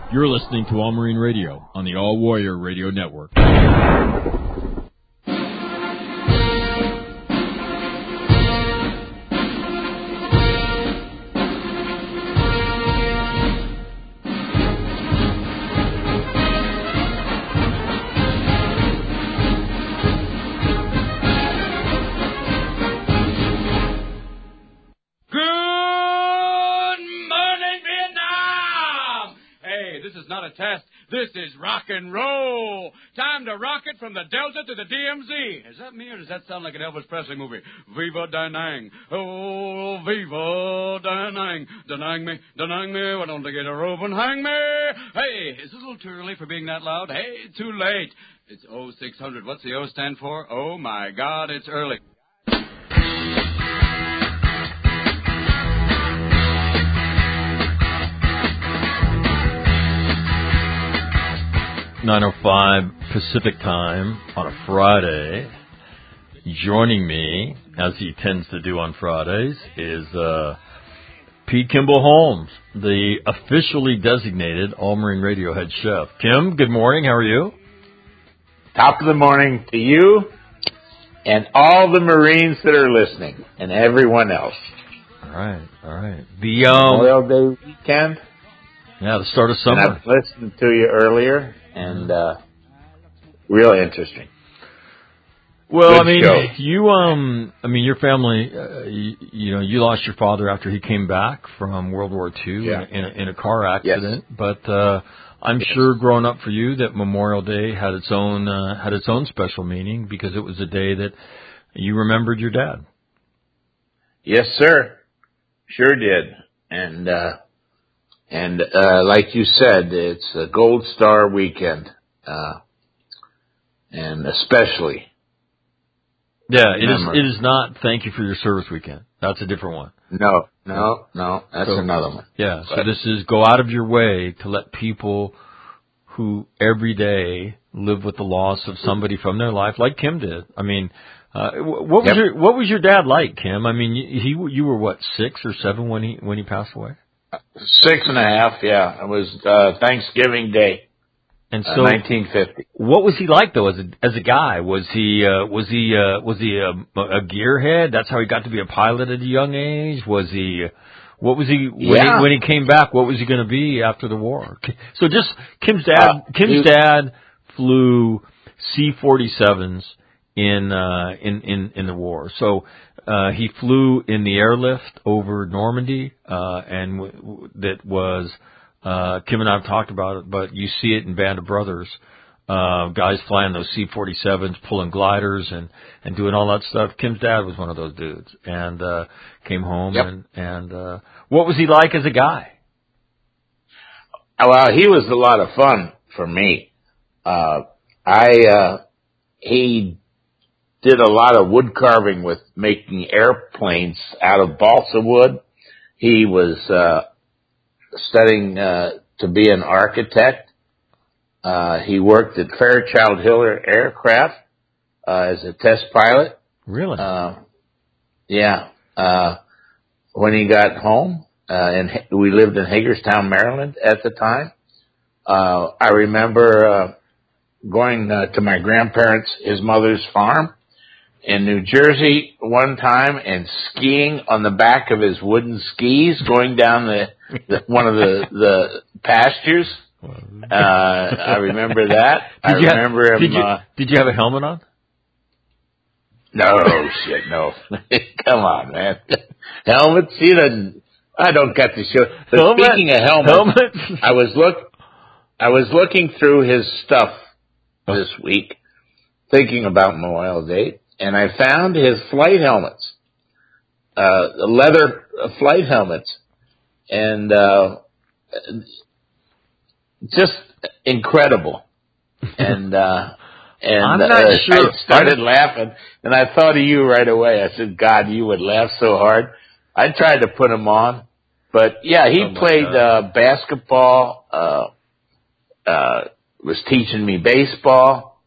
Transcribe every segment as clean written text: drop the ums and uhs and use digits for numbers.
You're listening to All Marine Radio on the All Warrior Radio Network. 'Not a test. This is rock and roll. Time to rock it from the Delta to the DMZ. Is that me or does that sound like an Elvis Presley movie? Viva Danang. Oh, Viva Danang. Danang me. Why don't they get a rope and hang me? Hey, is it a little too early for being that loud? Hey, too late. It's 0600. What's the O stand for? Oh, my God, it's early. 9:05 Pacific time on a Friday. Joining me, as he tends to do on Fridays, is Pete Kimball Holmes, the officially designated All Marine Radio head chef. Kim, good morning. How are you? Top of the morning to you and all the Marines that are listening and everyone else. All right. The Memorial Day weekend. Yeah, the start of summer. And I've listened to you earlier. And really interesting. Well, Good I mean, show. your family, you lost your father after he came back from World War II in a car accident. Yes. But I'm sure, growing up for you, that Memorial Day had its own special meaning because it was a day that you remembered your dad. Yes, sir. Sure did. And like you said, it's a Gold Star weekend, and especially. Yeah, it is not thank you for your service weekend. That's a different one. No, that's another one. Yeah, so this is go out of your way to let people who every day live with the loss of somebody from their life, like Kim did. I mean, what was your dad like, Kim? I mean, you were what, 6 or 7 when he passed away? 6.5, yeah. It was Thanksgiving Day, and so 1950. What was he like though, as a guy? Was he a gearhead? That's how he got to be a pilot at a young age. What was he when he came back? What was he going to be after the war? So just Kim's dad flew C-47s in the war. So. He flew in the airlift over Normandy, and that was, Kim and I have talked about it, but you see it in Band of Brothers, guys flying those C-47s, pulling gliders and doing all that stuff. Kim's dad was one of those dudes, and came home, and what was he like as a guy? Well, he was a lot of fun for me. He did a lot of wood carving with making airplanes out of balsa wood. He was studying to be an architect. He worked at Fairchild Hiller Aircraft as a test pilot. Really? Yeah. When he got home, and we lived in Hagerstown, Maryland at the time, I remember going to my grandparents, his mother's farm, in New Jersey one time and skiing on the back of his wooden skis going down one of the pastures. I remember that. Did you have a helmet on? No, shit, no. Come on, man. Helmets? I don't get the show. But speaking of helmets, I was looking through his stuff this week, thinking about Memorial Day. And I found his flight helmets, leather flight helmets, and just incredible. And I'm not sure. I started laughing, and I thought of you right away. I said, "God, you would laugh so hard." I tried to put them on, but yeah, he played basketball. Was teaching me baseball.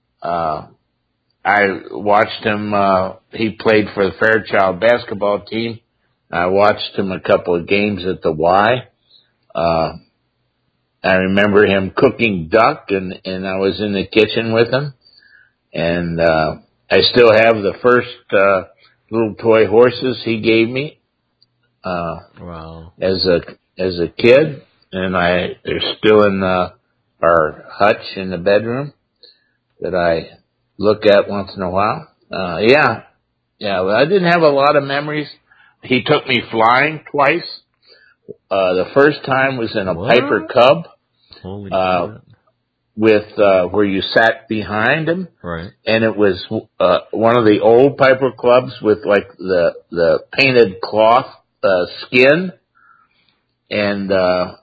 I watched him, he played for the Fairchild basketball team. I watched him a couple of games at the Y. I remember him cooking duck, and I was in the kitchen with him, and I still have the first little toy horses he gave me. Wow! As a kid, and they're still in our hutch in the bedroom that I look at once in a while. Well, I didn't have a lot of memories. He took me flying twice. The first time was in a Piper Cub. Holy shit. With where you sat behind him, right? And it was one of the old Piper Clubs with like the painted cloth skin, and I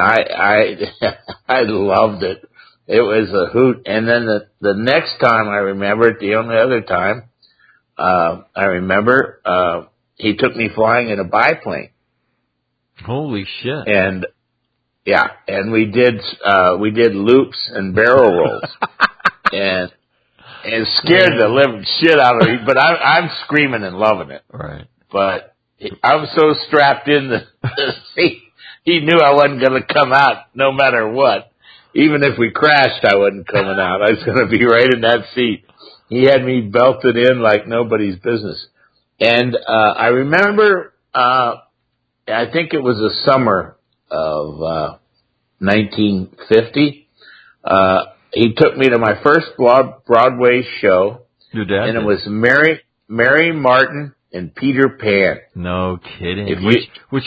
I loved it. It was a hoot. And then the next time I remember it, the only other time I remember, he took me flying in a biplane. Holy shit! And we did loops and barrel rolls, and scared the living shit out of me. But I'm screaming and loving it. Right. But I was so strapped in the seat, he knew I wasn't going to come out no matter what. Even if we crashed, I wasn't coming out. I was going to be right in that seat. He had me belted in like nobody's business. And I remember, I think it was the summer of 1950. He took me to my first Broadway show. Your dad? And it was Mary Martin and Peter Pan. No kidding. That's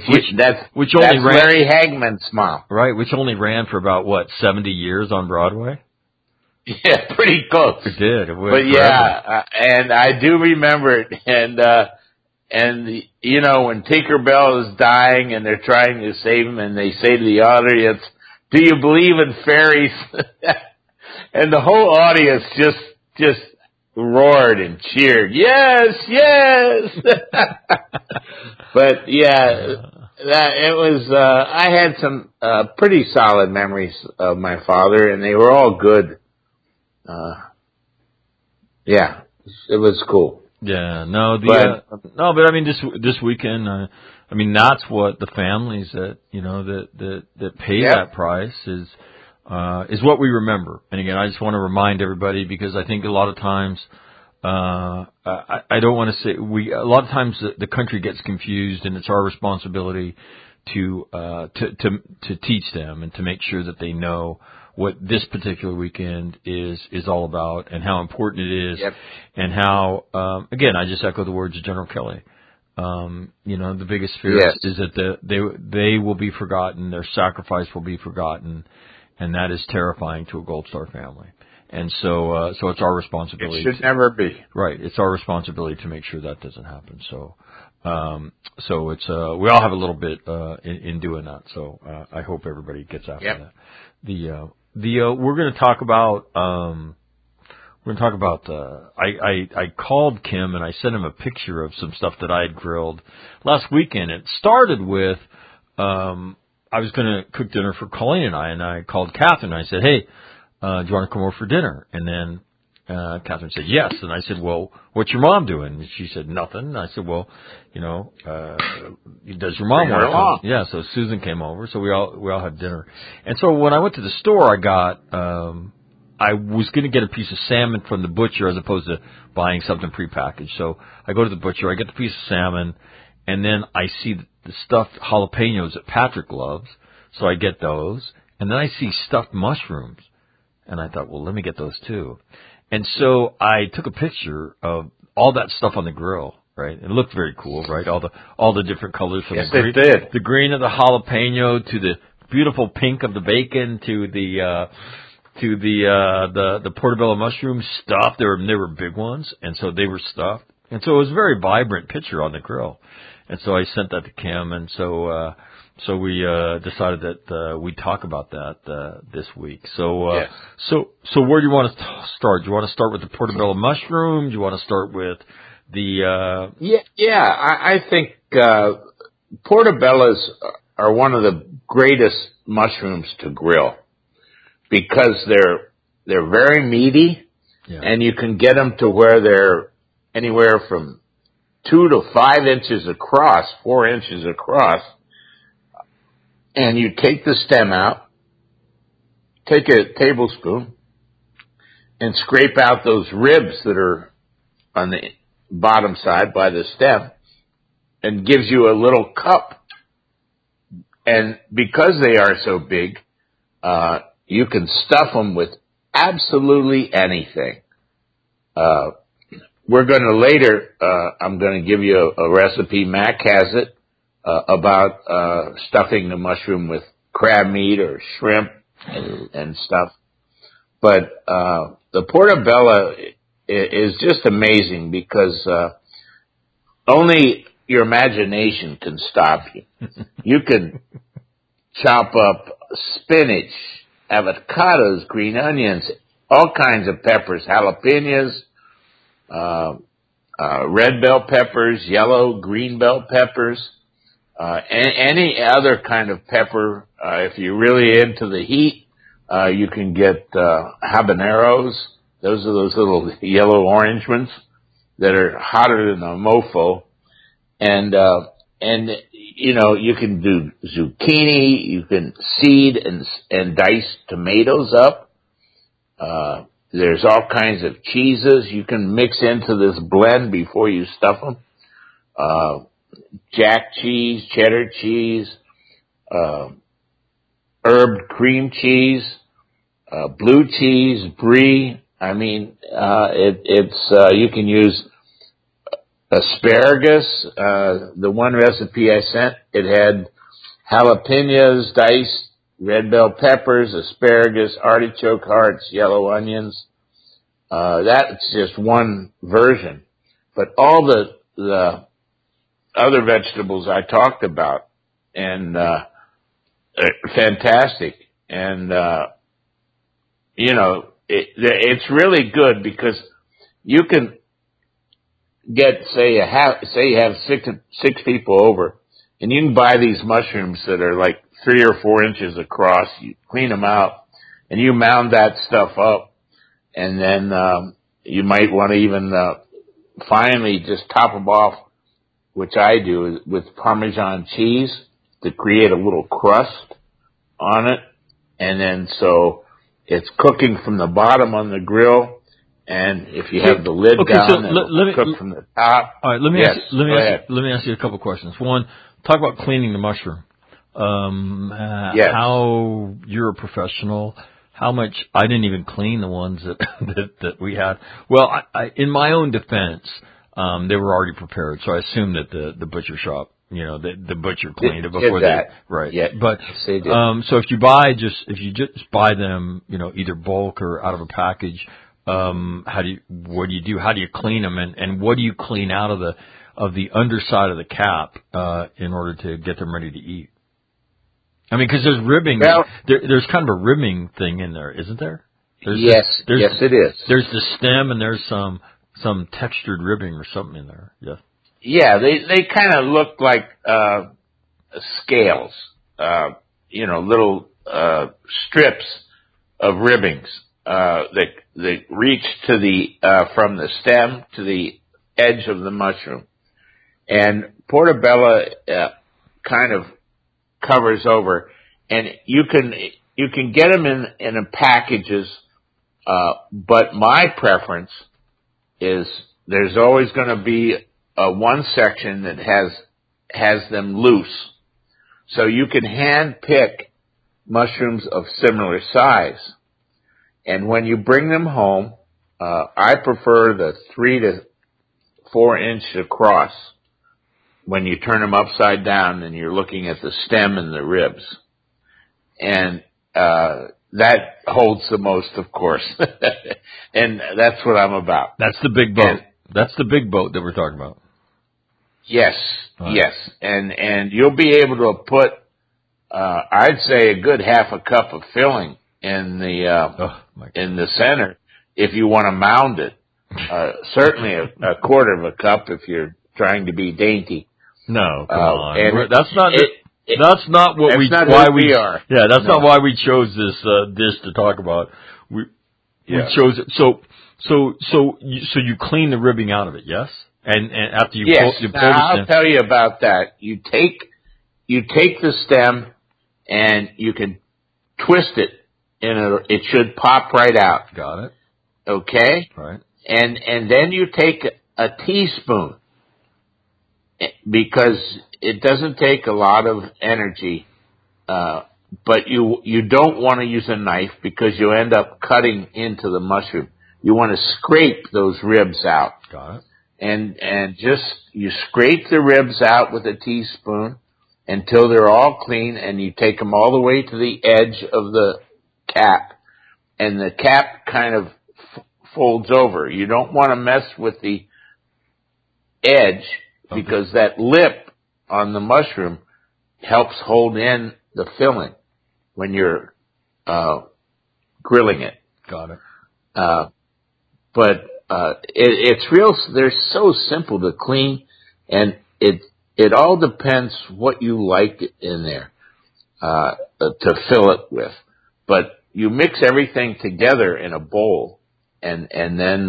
Larry Hagman's mom. Right, which only ran for about 70 years on Broadway? Yeah, pretty close. It did. It but yeah, and I do remember it. And you know, when Tinkerbell is dying and they're trying to save him, and they say to the audience, "Do you believe in fairies?" And the whole audience just roared and cheered, "Yes, yes!" But yeah, it was. I had some pretty solid memories of my father, and they were all good. Yeah, it was cool. Yeah, but I mean, this weekend, I mean, that's what the families that that pay that price is what we remember. And again, I just want to remind everybody, because I think a lot of times, I don't want to say a lot of times the country gets confused, and it's our responsibility to teach them and to make sure that they know what this particular weekend is all about, and how important it is, and how, again, I just echo the words of General Kelly. The biggest fear is that they will be forgotten, their sacrifice will be forgotten, and that is terrifying to a Gold Star family. And so it's our responsibility. It should never be. Right. It's our responsibility to make sure that doesn't happen. So it's, we all have a little bit, in doing that. So, I hope everybody gets after that. We're going to talk about, I called Kim and I sent him a picture of some stuff that I had grilled last weekend. It started with, I was going to cook dinner for Colleen and I called Catherine and I said, "Hey, do you want to come over for dinner?" And then, Catherine said yes. And I said, "Well, what's your mom doing?" And she said, "Nothing." And I said, "Well, does your mom want to come?" Yeah. So Susan came over. So we all had dinner. And so when I went to the store, I was going to get a piece of salmon from the butcher as opposed to buying something prepackaged. So I go to the butcher, I get the piece of salmon, and then I see the stuffed jalapenos that Patrick loves. So I get those. And then I see stuffed mushrooms. And I thought, well, let me get those too. And so I took a picture of all that stuff on the grill, right? It looked very cool, right? All the different colors from the green of the jalapeno to the beautiful pink of the bacon to the portobello mushrooms stuffed. They were big ones, and so they were stuffed. And so it was a very vibrant picture on the grill. And so I sent that to Kim, and so we decided that we'd talk about that this week. So where do you want to start? Do you want to start with the portobello mushroom? Do you want to start with the I think portobellos are one of the greatest mushrooms to grill because they're very meaty, and you can get them to where they're anywhere from 2 to 5 inches across, 4 inches across. And you take the stem out, take a tablespoon and scrape out those ribs that are on the bottom side by the stem, and gives you a little cup. And because they are so big, you can stuff them with absolutely anything. We're going to later, I'm going to give you a recipe, Mac has it, about stuffing the mushroom with crab meat or shrimp and stuff. But the portobello is just amazing because only your imagination can stop you. You can chop up spinach, avocados, green onions, all kinds of peppers, jalapenos, red bell peppers, yellow, green bell peppers, any other kind of pepper. If you're really into the heat, you can get habaneros. Those are those little yellow-orange ones that are hotter than a mofo. And you know, you can do zucchini, you can seed and dice tomatoes up. There's all kinds of cheeses you can mix into this blend before you stuff them. Jack cheese, cheddar cheese, herb cream cheese, blue cheese, brie. I mean, you can use asparagus. The one recipe I sent, it had jalapenos, diced red bell peppers, asparagus, artichoke hearts, yellow onions. That's just one version. But all the other vegetables I talked about, and fantastic. And you know, it's really good because you can get, say you have six people over, and you can buy these mushrooms that are like 3 or 4 inches across. You clean them out, and you mound that stuff up, and then you might want to even finally just top them off, which I do, with Parmesan cheese to create a little crust on it, and then so it's cooking from the bottom on the grill. And if you have the lid down, so it'll cook from the top. All right, let me ask you a couple questions. One, talk about cleaning the mushroom. Yes. How you're a professional. How much I didn't even clean the ones that we had. Well, I in my own defense, they were already prepared, so I assume that the butcher shop, you know, the butcher cleaned it before that. Right. Yeah, but they did. so if you just buy them, you know, either bulk or out of a package. What do you do? How do you clean them, and what do you clean out of the underside of the cap in order to get them ready to eat? I mean, because there's ribbing. Well, there's kind of a ribbing thing in there, isn't there? Yes, it is. There's the stem, and there's some textured ribbing or something in there. Yeah. Yeah, they kind of look like scales. You know, little strips of ribbings. That reach to the from the stem to the edge of the mushroom, and portobello kind of covers over, and you can get them in packages, but my preference is there's always going to be one section that has them loose, so you can hand pick mushrooms of similar size. And when you bring them home, I prefer the 3 to 4 inch across when you turn them upside down and you're looking at the stem and the ribs. And that holds the most, of course. And that's what I'm about. That's the big boat. That's the big boat that we're talking about. Yes, right. Yes. And you'll be able to put, I'd say, a good half a cup of filling in the center if you want to mound it. Certainly a quarter of a cup if you're trying to be dainty. No, come on. And that's not what we are. Yeah, that's not why we chose this dish to talk about. We chose it. So you clean the ribbing out of it, yes? And after you pull the stem. I'll tell you about that. You take the stem and you can twist it and it should pop right out. Got it. Okay? Right. And then you take a teaspoon, because it doesn't take a lot of energy, but you don't want to use a knife because you end up cutting into the mushroom. You want to scrape those ribs out. Got it. And just, you scrape the ribs out with a teaspoon until they're all clean, and you take them all the way to the edge of the cap, and the cap kind of folds over. You don't want to mess with the edge, because that lip on the mushroom helps hold in the filling when you're grilling it. Got it. But it's real. They're so simple to clean, and it all depends what you like in there to fill it with. But you mix everything together in a bowl, and then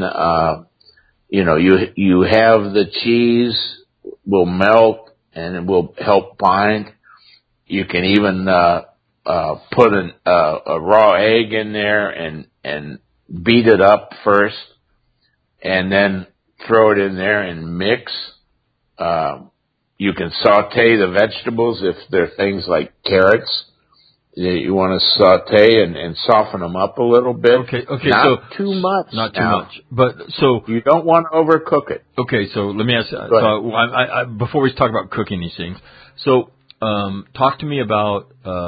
you have the cheese will melt and it will help bind. You can even put a raw egg in there and beat it up first, and then throw it in there and mix. You can saute the vegetables if they're things like carrots. You want to saute and soften them up a little bit. Okay. Not too much. Not too much. But so you don't want to overcook it. Okay, so let me ask. So I before we talk about cooking these things, so talk to me about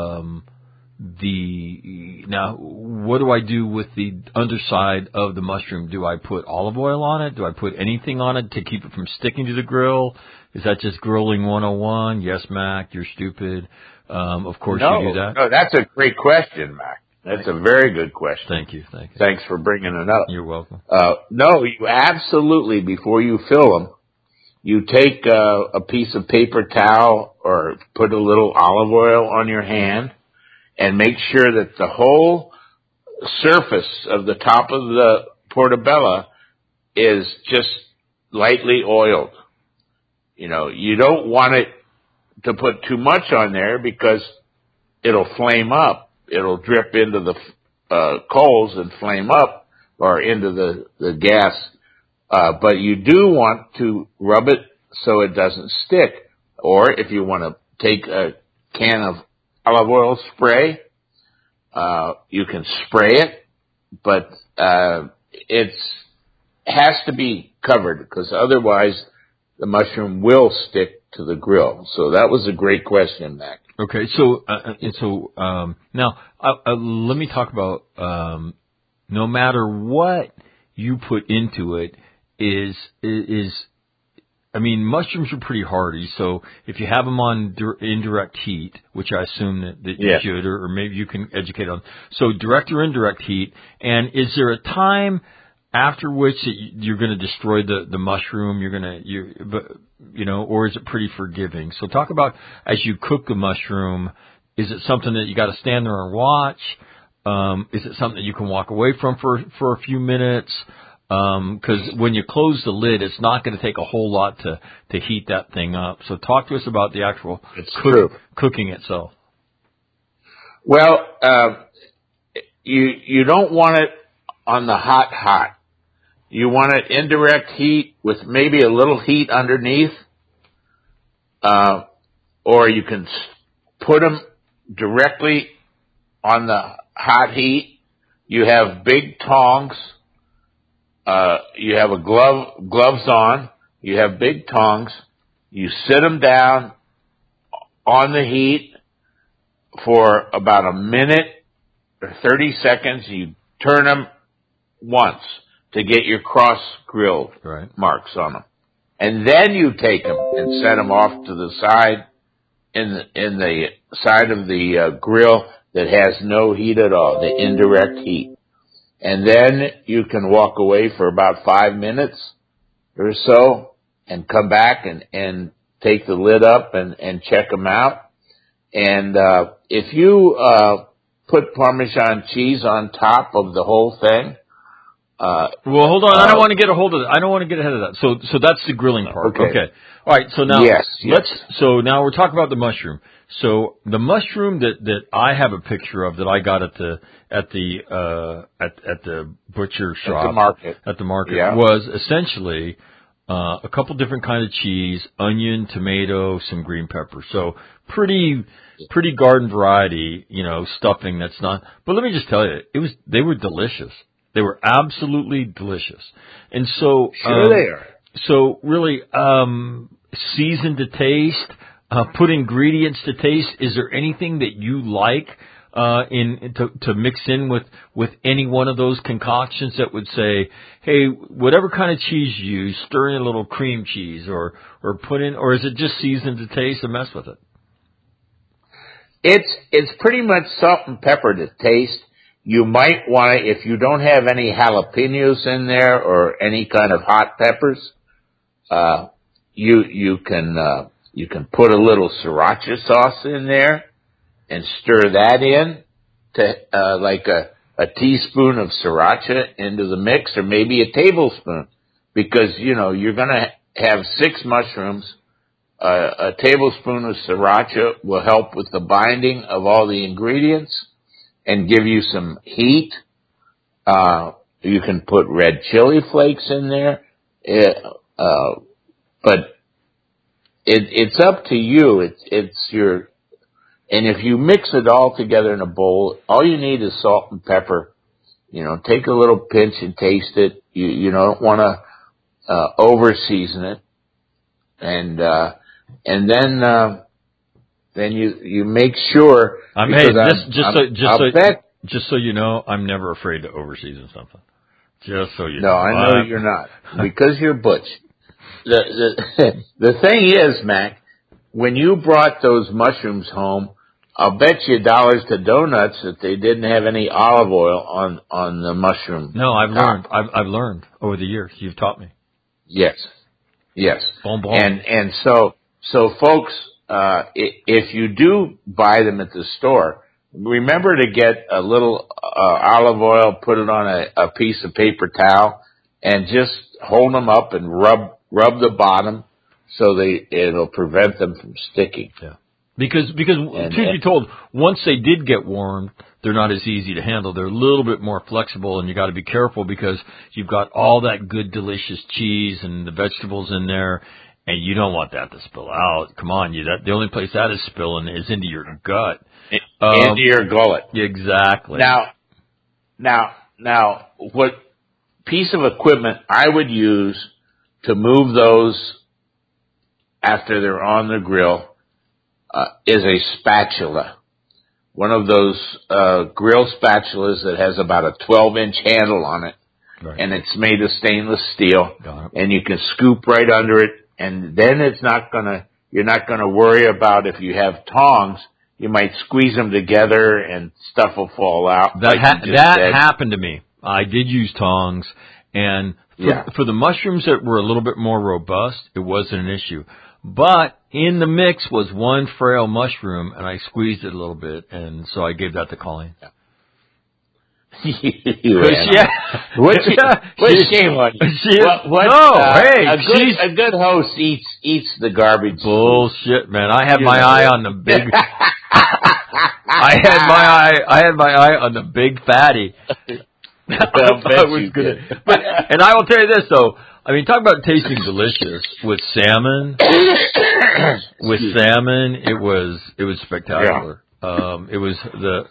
now. What do I do with the underside of the mushroom? Do I put olive oil on it? Do I put anything on it to keep it from sticking to the grill? Is that just grilling 101? Yes, Mac, you're stupid. Of course you do that. No, that's a great question, Mac. That's a very good question. Thank you. Thanks for bringing it up. You're welcome. No, you absolutely, before you fill them, you take a piece of paper towel or put a little olive oil on your hand and make sure that the whole surface of the top of the portobello is just lightly oiled. You don't want it to put too much on there because it'll flame up. It'll drip into the coals and flame up, or into the gas. But you do want to rub it so it doesn't stick. Or if you want to take a can of olive oil spray, you can spray it, but it has to be covered, because otherwise the mushroom will stick to the grill. So that was a great question, Mac. Okay, so now let me talk about no matter what you put into it is I mean, mushrooms are pretty hardy. So if you have them on indirect heat, which I assume that you should, or maybe you can educate on. So direct or indirect heat, and is there a time after which you're going to destroy the mushroom? Or is it pretty forgiving? So talk about, as you cook the mushroom, is it something that you got to stand there and watch? Is it something that you can walk away from for a few minutes? Because when you close the lid, it's not going to take a whole lot to heat that thing up. So talk to us about the actual cooking itself. Well, you don't want it on the hot. You want it indirect heat with maybe a little heat underneath, or you can put them directly on the hot heat. You have big tongs. You have gloves on. You have big tongs. You sit them down on the heat for about a minute or 30 seconds. You turn them once to get your cross grilled marks on them. And then you take them and set them off to the side in the side of the grill that has no heat at all, the indirect heat. And then you can walk away for about 5 minutes or so and come back and take the lid up and check them out. And if you put Parmesan cheese on top of the whole thing, Well, hold on. I don't want to get a hold of that. I don't want to get ahead of that. So that's the grilling part. Okay. All right. So now So now we're talking about the mushroom. So the mushroom that I have a picture of that I got at the butcher shop at the market was essentially a couple different kinds of cheese, onion, tomato, some green pepper. So pretty garden variety, stuffing that's not. But let me just tell you, they were delicious. They were absolutely delicious. And so sure they are. So really season to taste, put ingredients to taste. Is there anything that you like to mix in with any one of those concoctions that would say, hey, whatever kind of cheese you use, stir in a little cream cheese or put in, or is it just season to taste and mess with it? It's pretty much salt and pepper to taste. You might want to, if you don't have any jalapenos in there or any kind of hot peppers, you can put a little sriracha sauce in there and stir that in to like a teaspoon of sriracha into the mix, or maybe a tablespoon, because you're going to have 6 mushrooms. A tablespoon of sriracha will help with the binding of all the ingredients and give you some heat. You can put red chili flakes in there, but it's up to you. It's your, and if you mix it all together in a bowl, all you need is salt and pepper. Take a little pinch and taste it. You don't want to over season it, and then you make sure. Just so you know, I'm never afraid to overseason something. Just so you know. No, I know you're not, because you're butch. The thing is, Mac, when you brought those mushrooms home, I'll bet you dollars to donuts that they didn't have any olive oil on the mushroom. No, I've learned over the years. You've taught me. Yes. Bon bon. And so folks, if you do buy them at the store, remember to get a little olive oil, put it on a piece of paper towel, and just hold them up and rub the bottom so it'll prevent them from sticking. Yeah. Because truth be told, once they did get warmed, they're not as easy to handle. They're a little bit more flexible, and you got to be careful because you've got all that good, delicious cheese and the vegetables in there, and you don't want that to spill out. Come on, the only place that is spilling is into your gut, into your gullet. Exactly. Now, what piece of equipment I would use to move those after they're on the grill is a spatula. One of those grill spatulas that has about a 12-inch handle on it, right. And it's made of stainless steel, and you can scoop right under it, and then you're not gonna worry about if you have tongs. You might squeeze them together and stuff will fall out. That happened to me. I did use tongs, and for the mushrooms that were a little bit more robust, it wasn't an issue. But in the mix was one frail mushroom, and I squeezed it a little bit, and so I gave that to Colleen. What shame on you? A good host eats the garbage. Bullshit, man! I had my eye on the big. I had my eye on the big fatty. I was good. But and I will tell you this though. I mean, talk about tasting delicious with salmon. With salmon, it was spectacular. Yeah. It was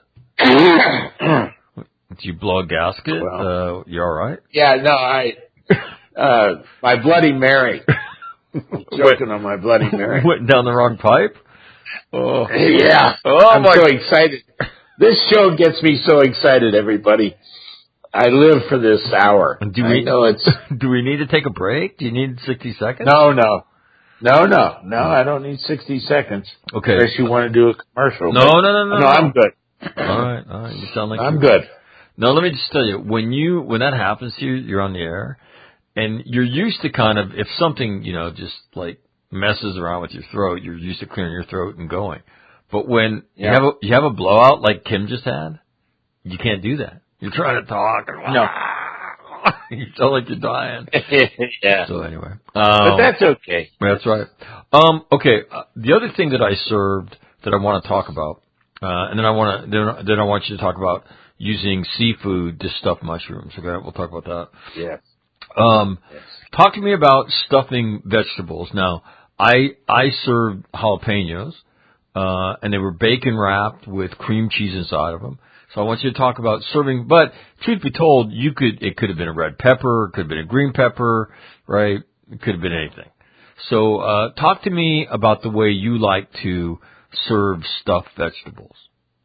Did you blow a gasket? Well, you all right? Yeah, no, my Bloody Mary. Joking on my Bloody Mary. Went down the wrong pipe? Oh. Yeah. Oh, I'm so excited. This show gets me so excited, everybody. I live for this hour. Do we need to take a break? Do you need 60 seconds? No, I don't need 60 seconds. Okay. Unless you want to do a commercial. No, I'm good. All right. You sound like I'm good. No, let me just tell you, when that happens to you, you're on the air, and you're used to kind of, if something, just like messes around with your throat, you're used to clearing your throat and going. But when you have a blowout like Kim just had, you can't do that. You're trying to talk. And, no. You sound like you're dying. Yeah. So anyway. But that's okay. That's right. Okay. The other thing that I served that I want to talk about, and then I want you to talk about using seafood to stuff mushrooms. Okay. We'll talk about that. Yes. Yes. Talk to me about stuffing vegetables. Now, I served jalapenos, and they were bacon wrapped with cream cheese inside of them. So I want you to talk about serving, but truth be told, it could have been a red pepper, it could have been a green pepper, right? It could have been anything. So, talk to me about the way you like to serve stuffed vegetables.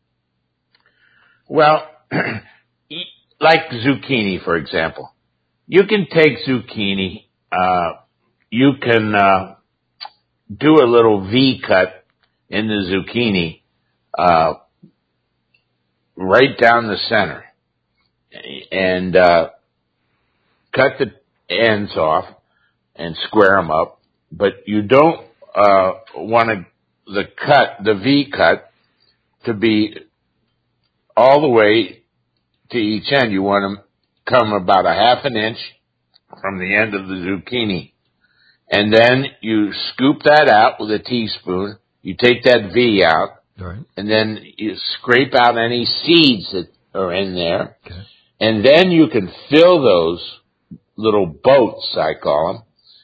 Well, like zucchini, for example. You can take zucchini, you can, do a little V cut in the zucchini, right down the center, and cut the ends off and square them up. But you don't want the V cut to be all the way to each end. You want them to come about a half an inch from the end of the zucchini, and then you scoop that out with a teaspoon. You take that V out. Right. And then you scrape out any seeds that are in there. Okay. And then you can fill those little boats, I call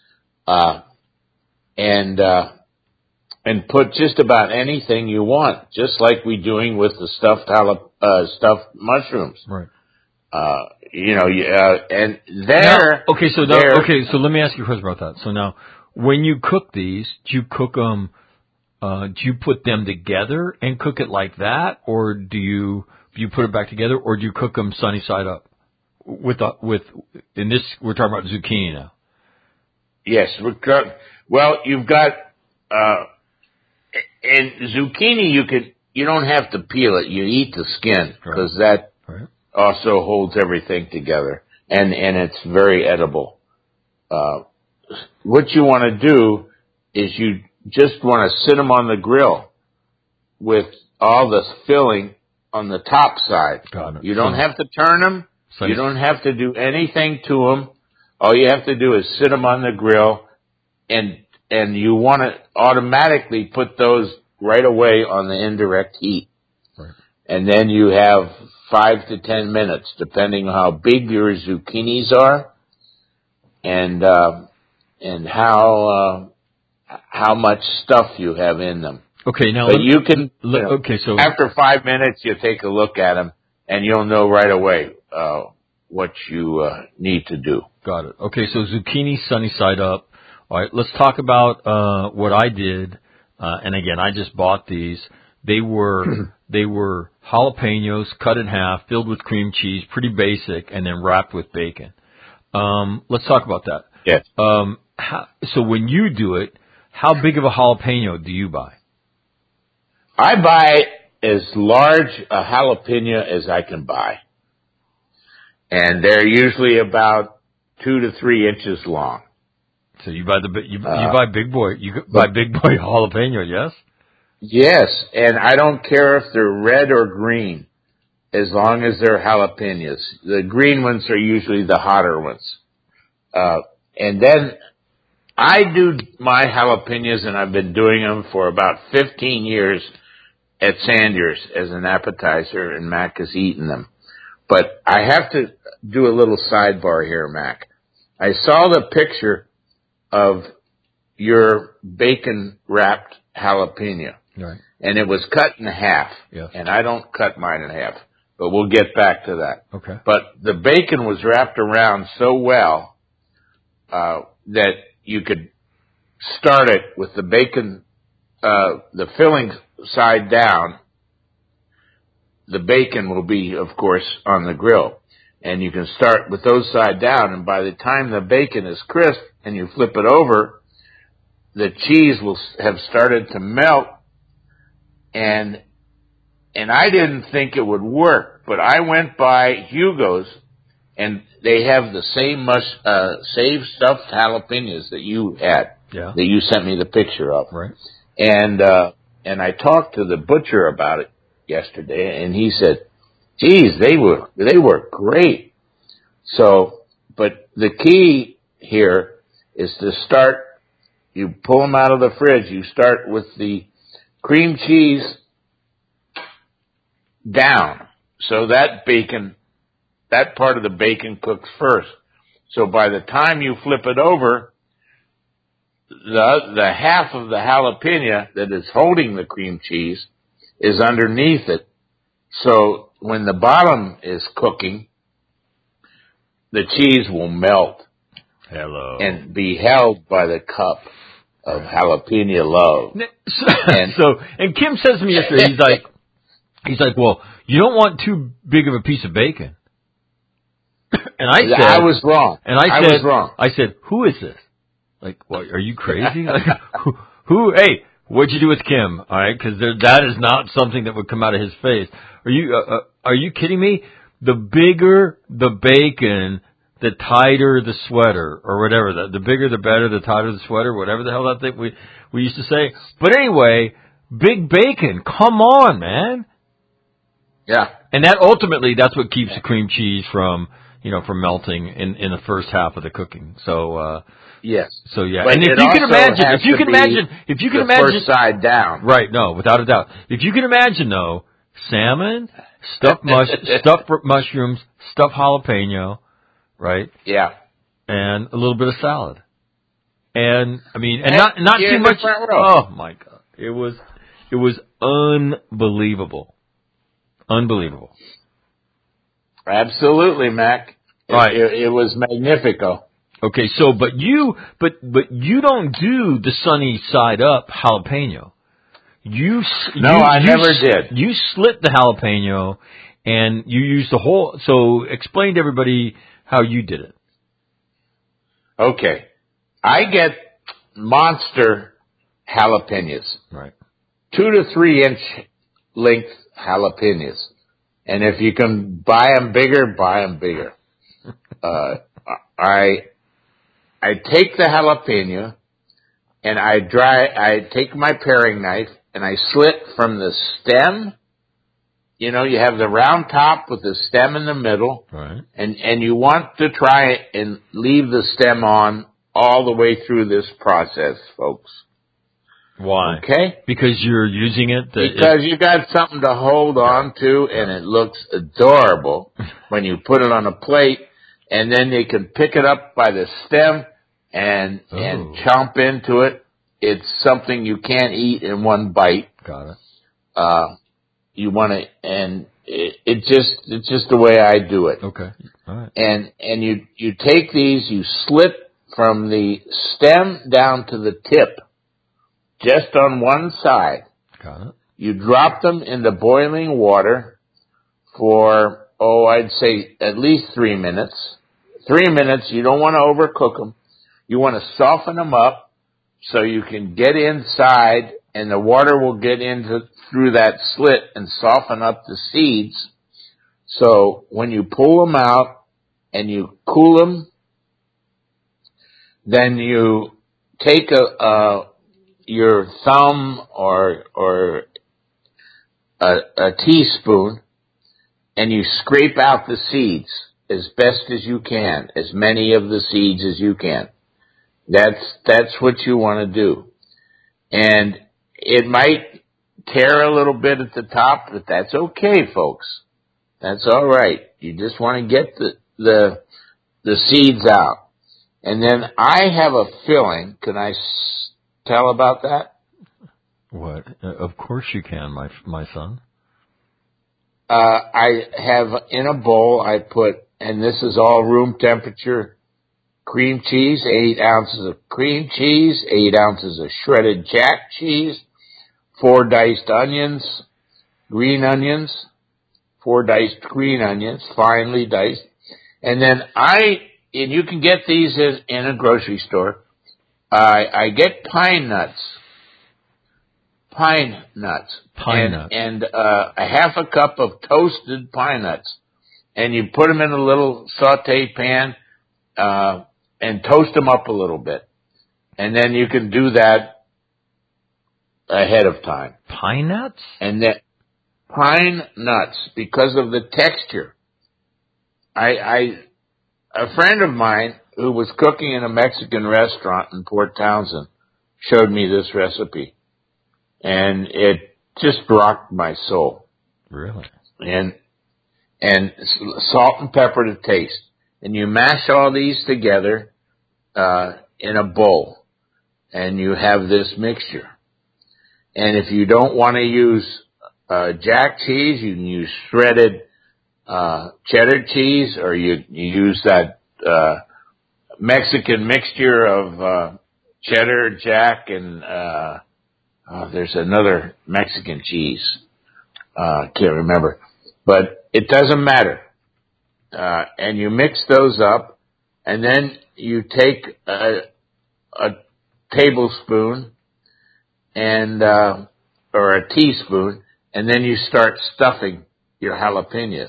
them, and put just about anything you want, just like we're doing with the stuffed mushrooms. Right. And there. Now, so let me ask you a question about that. So now, when you cook these, do you cook them? Do you put them together and cook it like that, or do you put it back together, or do you cook them sunny side up? We're talking about zucchini now. Yes, you've got and zucchini. You don't have to peel it. You eat the skin because that also holds everything together, and it's very edible. What you want to do is you just want to sit them on the grill with all the filling on the top side. Got it. You don't have to turn them. You don't have to do anything to them. All you have to do is sit them on the grill, and you want to automatically put those right away on the indirect heat. Right. And then you have 5 to 10 minutes, depending on how big your zucchinis are, and how much stuff you have in them. Okay, now but you can. So after 5 minutes, you take a look at them, and you'll know right away what you need to do. Got it. Okay, so zucchini sunny side up. All right, let's talk about what I did. And again, I just bought these. They were jalapenos cut in half, filled with cream cheese, pretty basic, and then wrapped with bacon. Let's talk about that. Yes. So when you do it, how big of a jalapeno do you buy? I buy as large a jalapeno as I can buy. And they're usually about 2 to 3 inches long. So you buy you buy big boy jalapeno, yes? Yes, and I don't care if they're red or green, as long as they're jalapenos. The green ones are usually the hotter ones. And then I do my jalapenos, and I've been doing them for about 15 years at Sanders as an appetizer, and Mac has eaten them. But I have to do a little sidebar here, Mac. I saw the picture of your bacon-wrapped jalapeno. Right. And it was cut in half. Yes. And I don't cut mine in half. But we'll get back to that. Okay. But the bacon was wrapped around so well that you could start it with the bacon, the filling side down. The bacon will be, of course, on the grill. And you can start with those side down, and by the time the bacon is crisp and you flip it over, the cheese will have started to melt. And I didn't think it would work, but I went by Hugo's, and they have the same stuffed jalapenos that you had, that you sent me the picture of. Right. And I talked to the butcher about it yesterday, and he said, "Geez, they were great." So But the key here is to start, you pull them out of the fridge, you start with the cream cheese down. So that bacon, that part of the bacon cooks first. So by the time you flip it over, the half of the jalapeno that is holding the cream cheese is underneath it. So when the bottom is cooking, the cheese will melt. Hello. And be held by the cup of jalapeno love. And Kim says to me yesterday, he's like, well, you don't want too big of a piece of bacon. And I said, I was wrong. And I said, who is this? Like, what, are you crazy? Like, who, hey, what'd you do with Kim? All right. Cause that is not something that would come out of his face. Are you kidding me? The bigger the bacon, the tighter the sweater, or whatever. The bigger the better, the tighter the sweater, whatever the hell that thing we used to say. But anyway, big bacon, come on, man. Yeah. And that's what keeps the cream cheese from melting in the first half of the cooking. So, yes. So yeah. But and if you can imagine, first side down. Right, no, without a doubt. If you can imagine though, salmon, stuffed mushrooms, stuffed jalapeno, right? Yeah. And a little bit of salad. And I mean, and not too much. Oh my God. It was unbelievable. Unbelievable. Absolutely, Mac. Right. It was magnifico. Okay, so but you don't do the sunny side up jalapeno. I never did. You slit the jalapeno and you use the whole. So explain to everybody how you did it. Okay, I get monster jalapenos. Right. 2 to 3 inch length jalapenos. And if you can buy them bigger, buy them bigger. I take the jalapeno and I take my paring knife and I slit from the stem. You know, you have the round top with the stem in the middle. Right. And you want to try and leave the stem on all the way through this process, folks. Why? Okay? Because you're using it. Because you got something to hold on to, and it looks adorable when you put it on a plate, and then you can pick it up by the stem and chomp into it. It's something you can't eat in one bite. Got it. You want to, and it's just the way I do it. Okay. All right. And you take these, you slit from the stem down to the tip. Just on one side. Got it. You drop them in the boiling water for, I'd say at least 3 minutes. 3 minutes, you don't want to overcook them. You want to soften them up so you can get inside and the water will get through that slit and soften up the seeds. So when you pull them out and you cool them, then you take your thumb or a teaspoon and you scrape out the seeds as best as you can, as many of the seeds as you can. That's what you want to do. And it might tear a little bit at the top, but that's okay, folks. That's all right. You just want to get the seeds out. And then I have a filling. Can I tell about that? What? Of course you can, my son. I have in a bowl, I put, and this is all room temperature, cream cheese, 8 ounces of cream cheese, 8 ounces of shredded jack cheese, 4 diced onions, green onions, 4 diced green onions, finely diced. And then and you can get these in a grocery store. I get pine nuts. And a half a cup of toasted pine nuts. And you put them in a little saute pan, and toast them up a little bit. And then you can do that ahead of time. Pine nuts? And then pine nuts, because of the texture. I a friend of mine who was cooking in a Mexican restaurant in Port Townsend showed me this recipe, and it just rocked my soul. Really? And salt and pepper to taste. And you mash all these together in a bowl, and you have this mixture. And if you don't want to use jack cheese, you can use shredded cheddar cheese, or you use that Mexican mixture of cheddar, jack, and there's another Mexican cheese. Can't remember. But it doesn't matter. And you mix those up, and then you take a tablespoon and or a teaspoon, and then you start stuffing your jalapenos.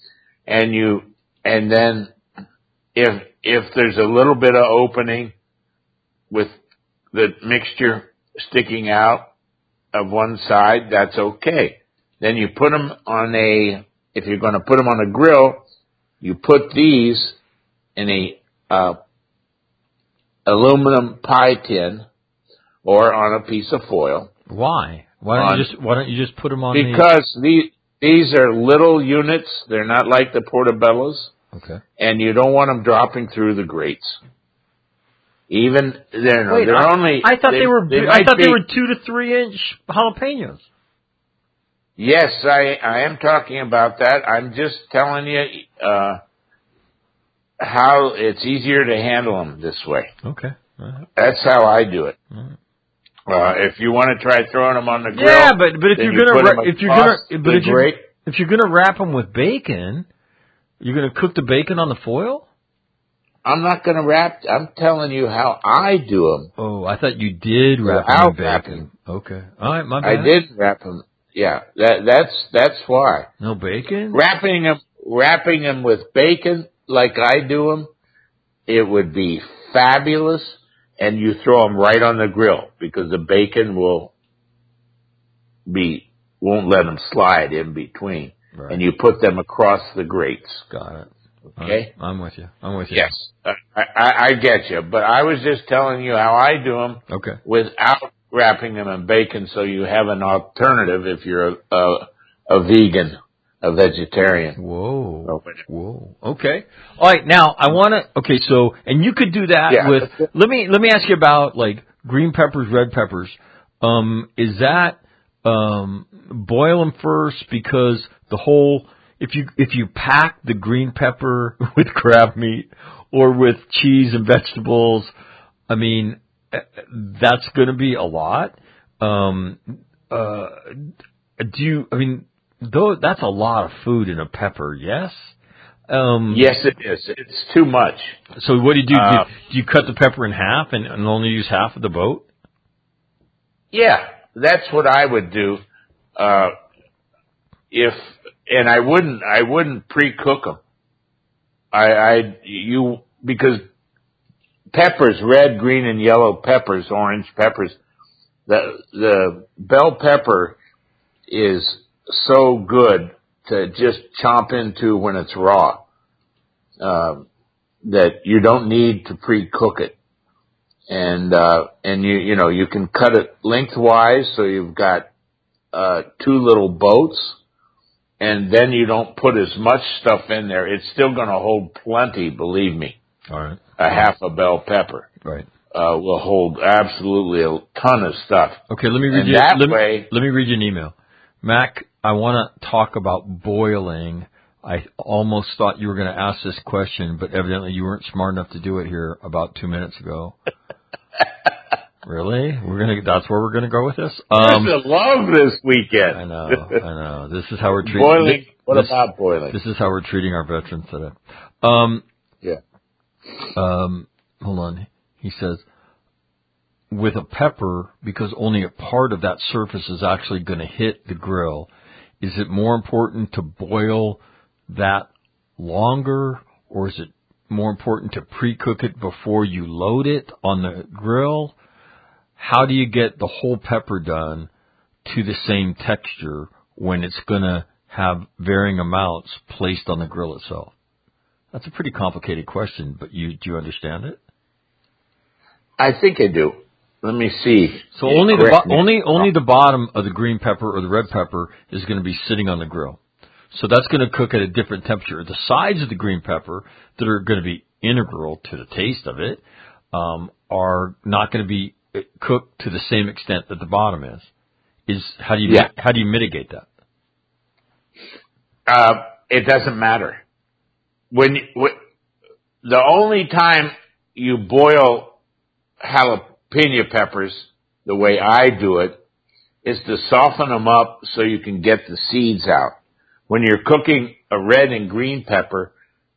And then if there's a little bit of opening with the mixture sticking out of one side, that's okay. Then you put them on if you're going to put them on a grill, you put these in a aluminum pie tin or on a piece of foil. Why? Why don't you just put them on? Because these are little units. They're not like the portobellos. Okay. And you don't want them dropping through the grates. Even they're Wait, only. I thought they were 2 to 3 inch jalapenos. Yes, I am talking about that. I'm just telling you how it's easier to handle them this way. Okay. Right. That's how I do it. Right. If you want to try throwing them on the grill, yeah, but if you're gonna wrap them with bacon, you're gonna cook the bacon on the foil. I'm not gonna wrap. I'm telling you how I do them. Oh, I thought you did wrap them with bacon. Okay, all right, my bad. I did wrap them. Yeah, that's why. No bacon? Wrapping them with bacon like I do them, it would be fabulous, and you throw them right on the grill because the bacon won't let them slide in between, right. And you put them across the grates. Got it. Okay, I'm with you. Yes, I get you, but I was just telling you how I do them. Okay. Without wrapping them in bacon, so you have an alternative if you're a vegan, a vegetarian. Whoa. Okay. All right. Now I want to. Okay. So, and you could do that with. Let me ask you about like green peppers, red peppers. Is that boil them first because the whole if you pack the green pepper with crab meat or with cheese and vegetables, I mean. That's going to be a lot. That's a lot of food in a pepper, yes? Yes, it is. It's too much. So what do you do? Do you cut the pepper in half and only use half of the boat? Yeah, that's what I would do. I wouldn't pre-cook them. Because peppers, red, green, and yellow peppers, orange peppers. The bell pepper is so good to just chomp into when it's raw, that you don't need to pre-cook it. And you can cut it lengthwise so you've got, 2 little boats, and then you don't put as much stuff in there. It's still gonna hold plenty, believe me. All right. A half a bell pepper. Right. Will hold absolutely a ton of stuff. Okay, let me read let me read you an email. Mac, I want to talk about boiling. I almost thought you were going to ask this question, but evidently you weren't smart enough to do it here about 2 minutes ago. Really? That's where we're gonna go with this? I love this weekend. I know. This is how we're treating boiling. What about boiling? This is how we're treating our veterans today. Hold on. He says, with a pepper, because only a part of that surface is actually going to hit the grill, is it more important to boil that longer, or is it more important to pre-cook it before you load it on the grill? How do you get the whole pepper done to the same texture when it's going to have varying amounts placed on the grill itself? That's a pretty complicated question, but do you understand it? I think I do. Let me see. So only the bottom of the green pepper or the red pepper is going to be sitting on the grill. So that's going to cook at a different temperature. The sides of the green pepper that are going to be integral to the taste of it are not going to be cooked to the same extent that the bottom is. How do you mitigate that? It doesn't matter. The only time you boil jalapeno peppers, the way I do it, is to soften them up so you can get the seeds out. When you're cooking a red and green pepper,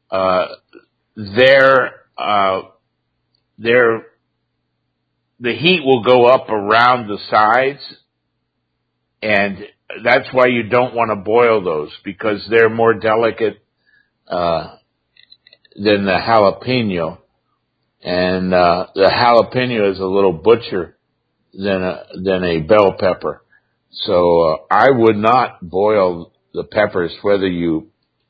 the heat will go up around the sides, and that's why you don't want to boil those, because they're more delicate than the jalapeno, and the jalapeno is a little butcher than a bell pepper. So I would not boil the peppers, whether you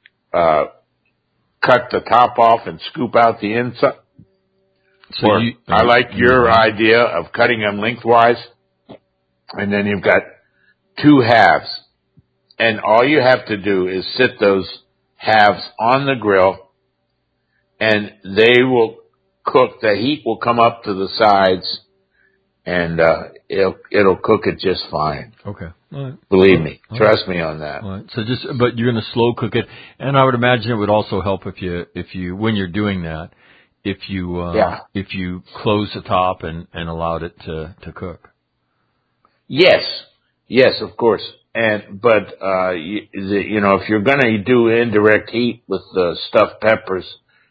cut the top off and scoop out the inside. So I like your idea of cutting them lengthwise, and then you've got two halves, and all you have to do is sit those halves on the grill, and they will cook. The heat will come up to the sides, and it'll cook it just fine. Okay. All right. Believe me. Trust me on that. All right. So but you're going to slow cook it, and I would imagine it would also help if you when you're doing that, if you close the top and allowed it to cook. Yes, of course. But if you're going to do indirect heat with the stuffed peppers,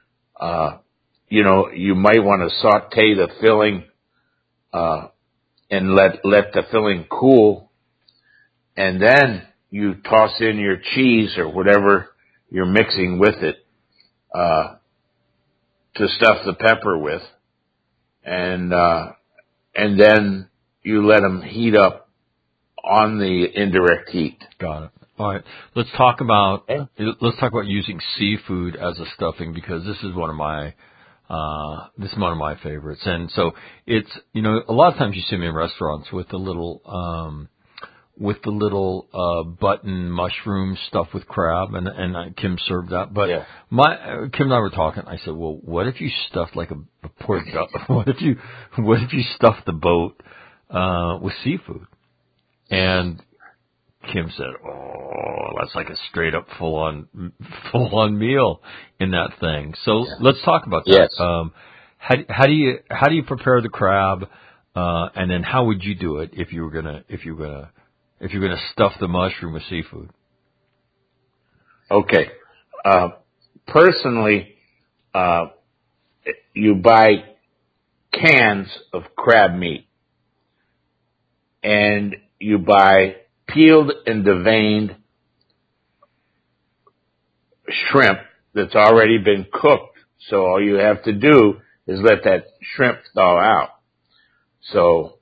you might want to saute the filling, and let the filling cool, and then you toss in your cheese or whatever you're mixing with it, to stuff the pepper with, and then you let them heat up on the indirect heat. Got it. All right. Let's talk about using seafood as a stuffing, because this is one of my favorites. And so it's, a lot of times you see me in restaurants with the little button mushroom stuffed with crab, and Kim served that. But Kim and I were talking. I said, well, what if you stuffed like a pork duck? What if you stuffed the boat with seafood? And Kim said, "Oh, that's like a straight up full on meal in that thing." So let's talk about that. Yes. How do you prepare the crab, and then how would you do it if you were gonna stuff the mushroom with seafood? Okay. Personally, you buy cans of crab meat, and you buy peeled and deveined shrimp that's already been cooked. So all you have to do is let that shrimp thaw out. So,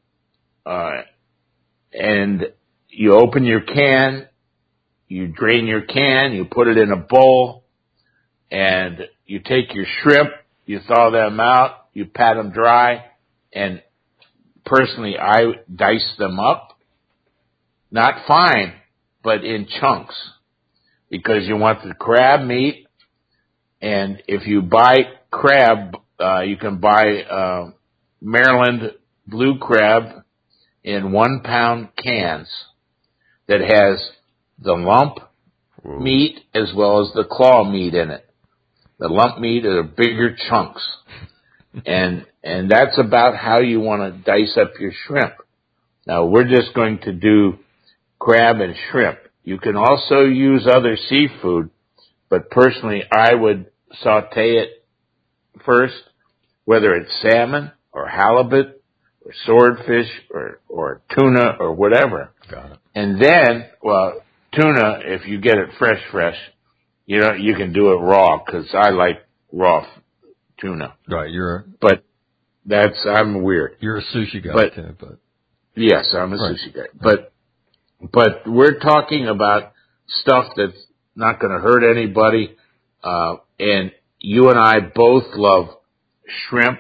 and you open your can, you drain your can, you put it in a bowl, and you take your shrimp, you thaw them out, you pat them dry, and personally I dice them up. Not fine, but in chunks, because you want the crab meat. And if you buy crab, you can buy Maryland blue crab in 1 pound cans that has the lump meat as well as the claw meat in it. The lump meat are bigger chunks, and that's about how you want to dice up your shrimp. Now we're just going to do crab and shrimp. You can also use other seafood, but personally I would saute it first, whether it's salmon or halibut or swordfish or tuna or whatever. Got it. And then, tuna, if you get it fresh, you can do it raw, because I like raw tuna. Right, but I'm weird. You're a sushi guy too, but. Yes, I'm a sushi guy. But we're talking about stuff that's not going to hurt anybody, and you and I both love shrimp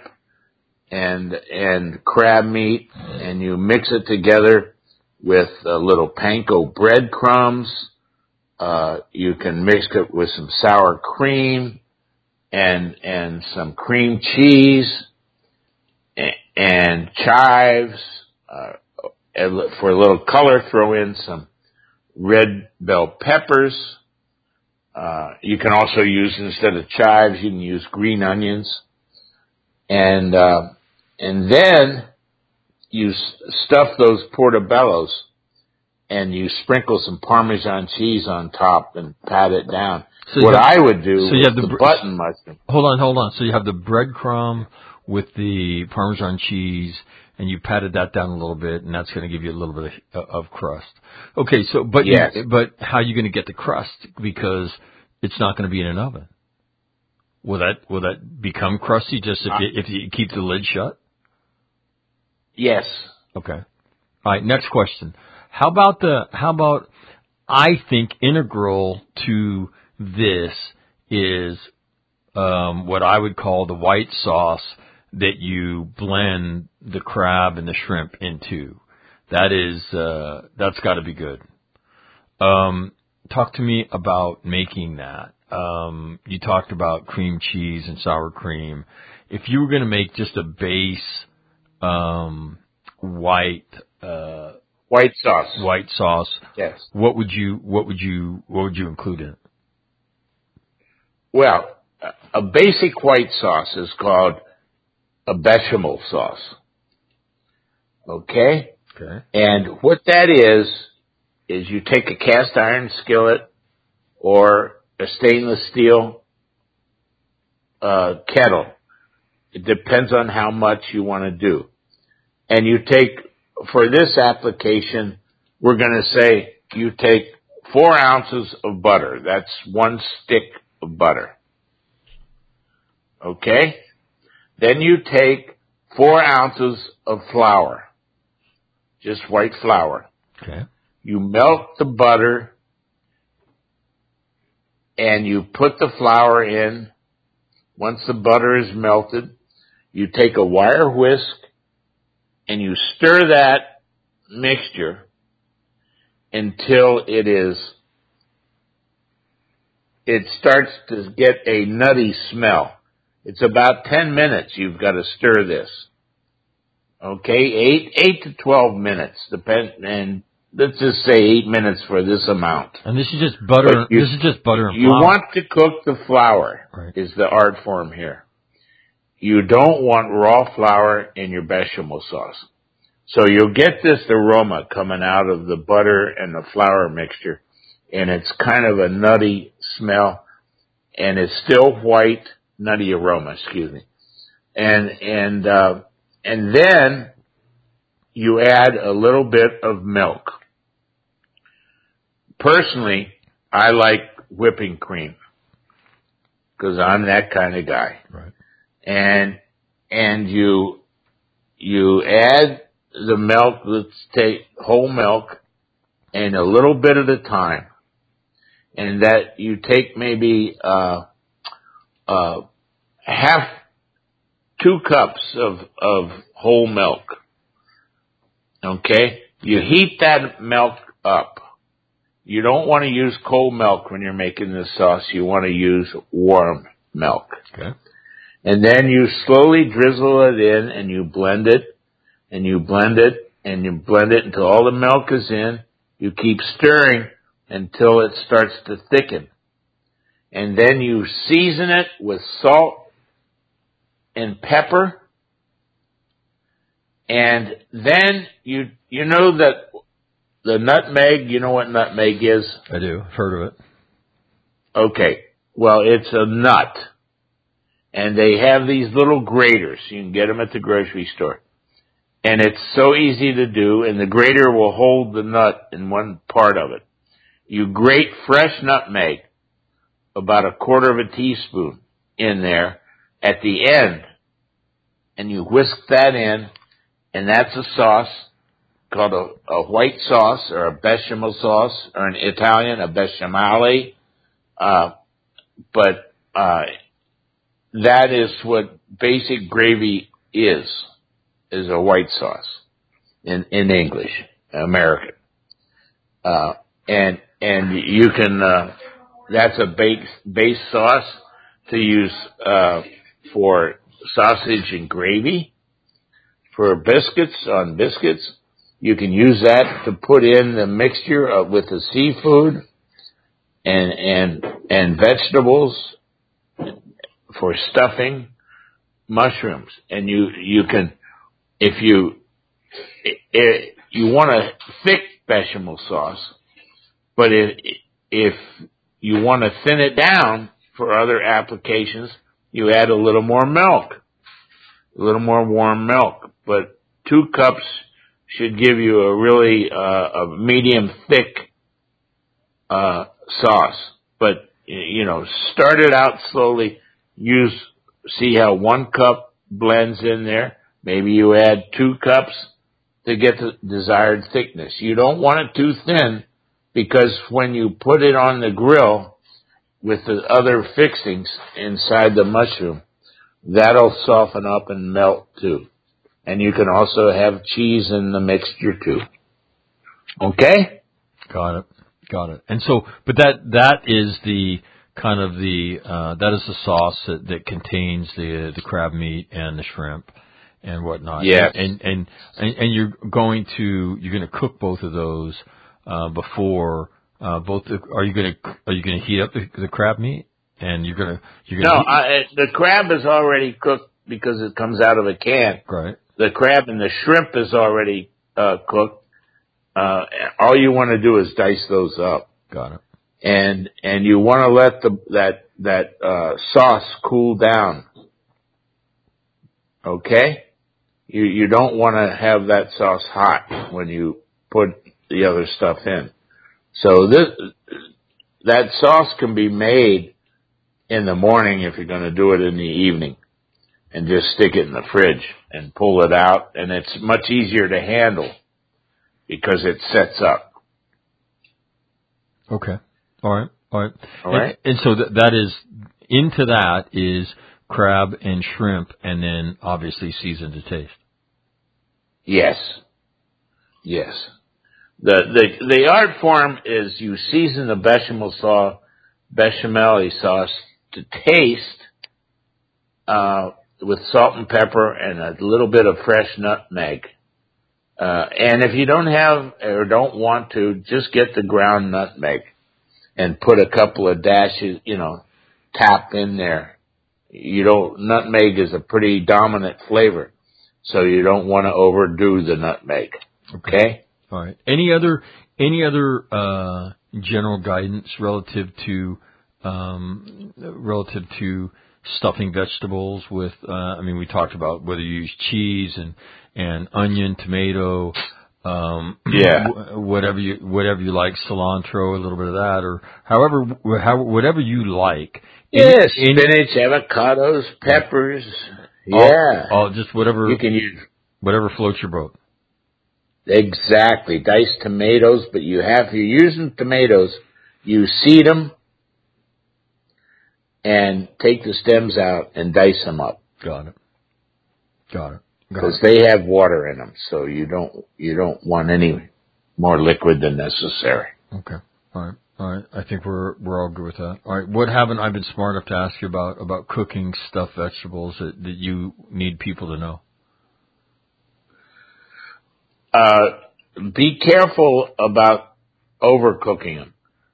and crab meat, and you mix it together with a little panko breadcrumbs. You can mix it with some sour cream and some cream cheese and chives. And for a little color, throw in some red bell peppers. You can also use, instead of chives, you can use green onions. And then you stuff those portobellos and you sprinkle some Parmesan cheese on top and pat it down. So what I would do is the button mushroom. Hold on. So you have the breadcrumb with the Parmesan cheese, and you patted that down a little bit, and that's going to give you a little bit of crust. Okay, so but yes. But how are you going to get the crust? Because it's not going to be in an oven. Will that become crusty just if you keep the lid shut? Yes. Okay. All right. Next question. How about I think integral to this is what I would call the white sauce that you blend the crab and the shrimp into. That's got to be good. Talk to me about making that. You talked about cream cheese and sour cream. If you were going to make just a base white sauce, yes. What would you include in it? Well, a basic white sauce is called a bechamel sauce. Okay? Okay. And what that is you take a cast iron skillet or a stainless steel kettle. It depends on how much you want to do. And you take, for this application, we're going to say you take 4 ounces of butter. That's 1 stick of butter. Okay? Then you take 4 ounces of flour. Just white flour. Okay. You melt the butter and you put the flour in. Once the butter is melted, you take a wire whisk and you stir that mixture until it starts to get a nutty smell. It's about 10 minutes you've got to stir this. Okay, 8 to 12 minutes, and let's just say 8 minutes for this amount. And this is just butter. This is just butter and flour. You want to cook the flour. Right. Is the art form here. You don't want raw flour in your bechamel sauce. So you'll get this aroma coming out of the butter and the flour mixture, and it's kind of a nutty smell, and it's still white, nutty aroma, excuse me. And then you add a little bit of milk. Personally, I like whipping cream because I'm that kind of guy. Right. And you add the milk. Let's take whole milk, and a little bit at a time. And that you take maybe 2 cups of whole milk. Okay? You heat that milk up. You don't want to use cold milk when you're making this sauce. You want to use warm milk. Okay. And then you slowly drizzle it in, and you blend it, and you blend it, and you blend it until all the milk is in. You keep stirring until it starts to thicken. And then you season it with salt and pepper. And then you know that the nutmeg, you know what nutmeg is? I do. I've heard of it. Okay. Well, it's a nut. And they have these little graters. You can get them at the grocery store. And it's so easy to do, and the grater will hold the nut in one part of it. You grate fresh nutmeg, about 1/4 teaspoon in there at the end, and you whisk that in, and that's a sauce called a white sauce or a bechamel sauce, or in Italian, a bechamale. But that is what basic gravy is a white sauce in English, American. And you can, that's a base sauce to use, for sausage and gravy. For biscuits, you can use that to put in the mixture with the seafood and vegetables for stuffing, mushrooms. And you can, if you want a thick bechamel sauce, but if you want to thin it down for other applications, you add a little more milk, a little more warm milk. But 2 cups should give you a really a medium thick sauce. But start it out slowly. See how 1 cup blends in there. Maybe you add 2 cups to get the desired thickness. You don't want it too thin, because when you put it on the grill with the other fixings inside the mushroom, that'll soften up and melt too. And you can also have cheese in the mixture too. Okay? Got it. And so, but that is the kind of that is the sauce that contains the crab meat and the shrimp and whatnot. Yes. And you're going to cook both of those before are you going to heat up the crab meat, and you're going to the crab is already cooked because it comes out of a can. Right. The crab and the shrimp is already cooked. All you want to do is dice those up. Got it. And you want to let that sauce cool down. Okay? You don't want to have that sauce hot when you put the other stuff in. So that sauce can be made in the morning if you're going to do it in the evening, and just stick it in the fridge and pull it out, and it's much easier to handle because it sets up. Okay. All right. And so that is, into that is crab and shrimp, and then obviously seasoned to taste. Yes. The art form is you season the bechamel sauce to taste, with salt and pepper and a little bit of fresh nutmeg. And if you don't have or don't want to, just get the ground nutmeg and put a couple of dashes, tap in there. Nutmeg is a pretty dominant flavor, so you don't want to overdo the nutmeg. Okay? All right. Any other general guidance relative to stuffing vegetables with? We talked about whether you use cheese and onion, tomato, whatever you like, cilantro, a little bit of that, or whatever you like. Yes, spinach, avocados, peppers. All just whatever you can use. Whatever floats your boat. Exactly. Diced tomatoes, but if you're using tomatoes, you seed them and take the stems out and dice them up. Got it. Because they have water in them, so you don't want any more liquid than necessary. Okay. All right. I think we're all good with that. All right. What haven't I been smart enough to ask you about cooking stuffed vegetables that you need people to know? Be careful about overcooking them.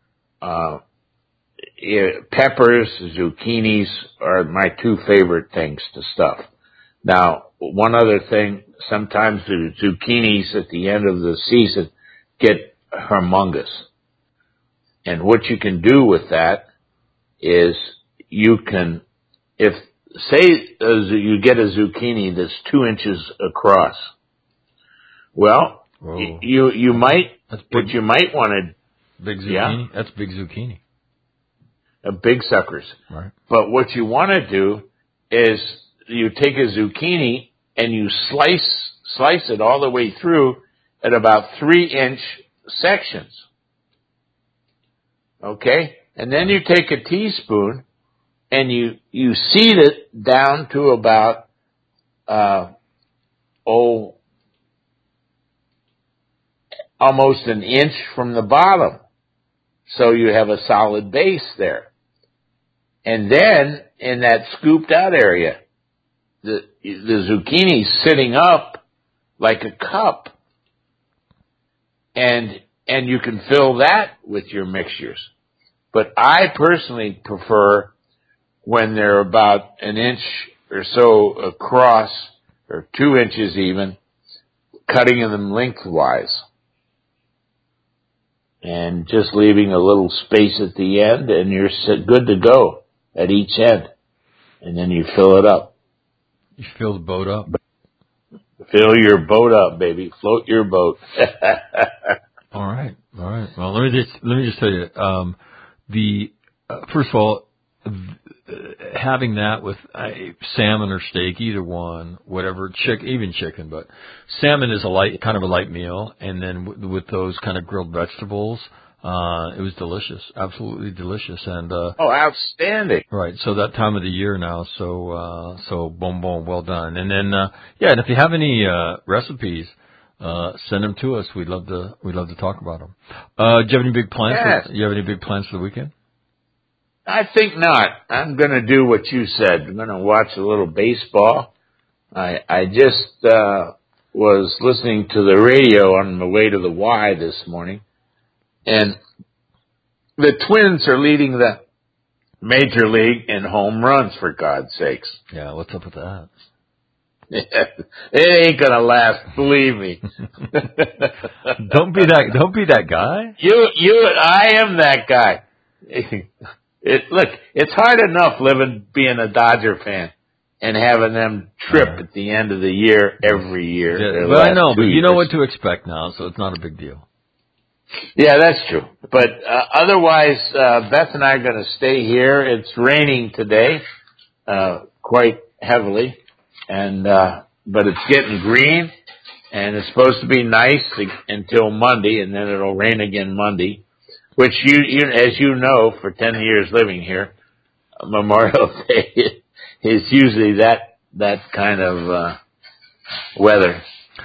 Peppers, zucchinis are my 2 favorite things to stuff. Now, one other thing, sometimes the zucchinis at the end of the season get humongous. And what you can do with that is you get a zucchini that's 2 inches across. Well, you might want to... Big zucchini? Yeah. That's big zucchini. Big suckers. Right. But what you want to do is you take a zucchini and you slice it all the way through at about 3-inch sections. Okay? And then you take a teaspoon and you seed it down to about, almost an inch from the bottom. So you have a solid base there. And then in that scooped out area, the zucchini's sitting up like a cup. And you can fill that with your mixtures. But I personally prefer when they're about an inch or so across, or 2 inches even, cutting them lengthwise. And just leaving a little space at the end, and you're good to go at each end. And then you fill it up. You fill the boat up. Fill your boat up, baby. Float your boat. All right. Well, let me just tell you, first of all, having that with salmon or steak, either one, whatever, even chicken, but salmon is kind of a light meal, and then with those kind of grilled vegetables, it was delicious, absolutely delicious, and outstanding. Right, so that time of the year now, so boom, well done, and then and if you have any recipes, send them to us. We'd love to talk about them. Do you have any big plans? Yes. You have any big plans for the weekend? I think not. I'm going to do what you said. I'm going to watch a little baseball. I just was listening to the radio on the way to the Y this morning, and the Twins are leading the Major League in home runs, for God's sakes. Yeah, what's up with that? It ain't gonna last, believe me. Don't be that guy. I am that guy. Look, it's hard enough being a Dodger fan and having them trip at the end of the year every year. Yeah, but I know, but you know what to expect now, so it's not a big deal. Yeah, that's true. But otherwise, Beth and I are going to stay here. It's raining today, quite heavily, and but it's getting green, and it's supposed to be nice until Monday, and then it'll rain again Monday. Which as you know, for 10 years living here, Memorial Day is usually that kind of weather.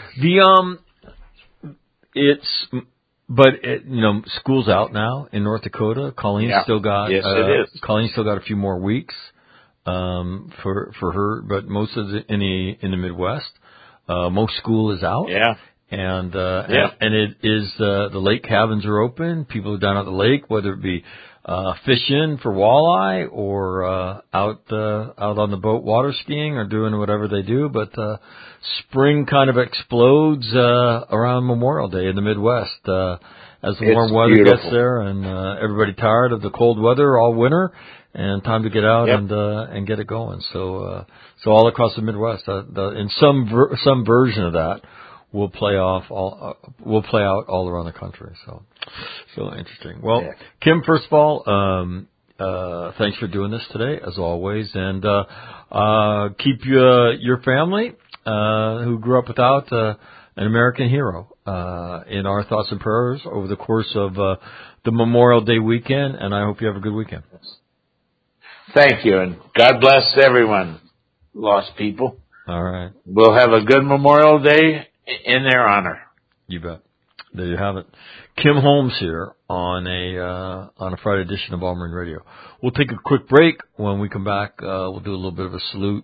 School's out now in North Dakota. Colleen's still got it is. Colleen's still got a few more weeks for her, but most of in the Midwest, most school is out. Yeah. And it is, the lake cabins are open. People are down at the lake, whether it be, fishing for walleye or, out on the boat water skiing or doing whatever they do. But, spring kind of explodes, around Memorial Day in the Midwest, as the warm weather gets there and, everybody tired of the cold weather all winter and time to get out and get it going. So all across the Midwest, in some version of that, will play out all around the country. So interesting. Well, Kim, first of all, thanks for doing this today, as always, and keep your family who grew up without an American hero in our thoughts and prayers over the course of the Memorial Day weekend. And I hope you have a good weekend. Thank you, and God bless everyone, lost people. All right. We'll have a good Memorial Day in their honor. You bet. There you have it. Kim Holmes here on a Friday edition of All Marine Radio. We'll take a quick break. When we come back, we'll do a little bit of a salute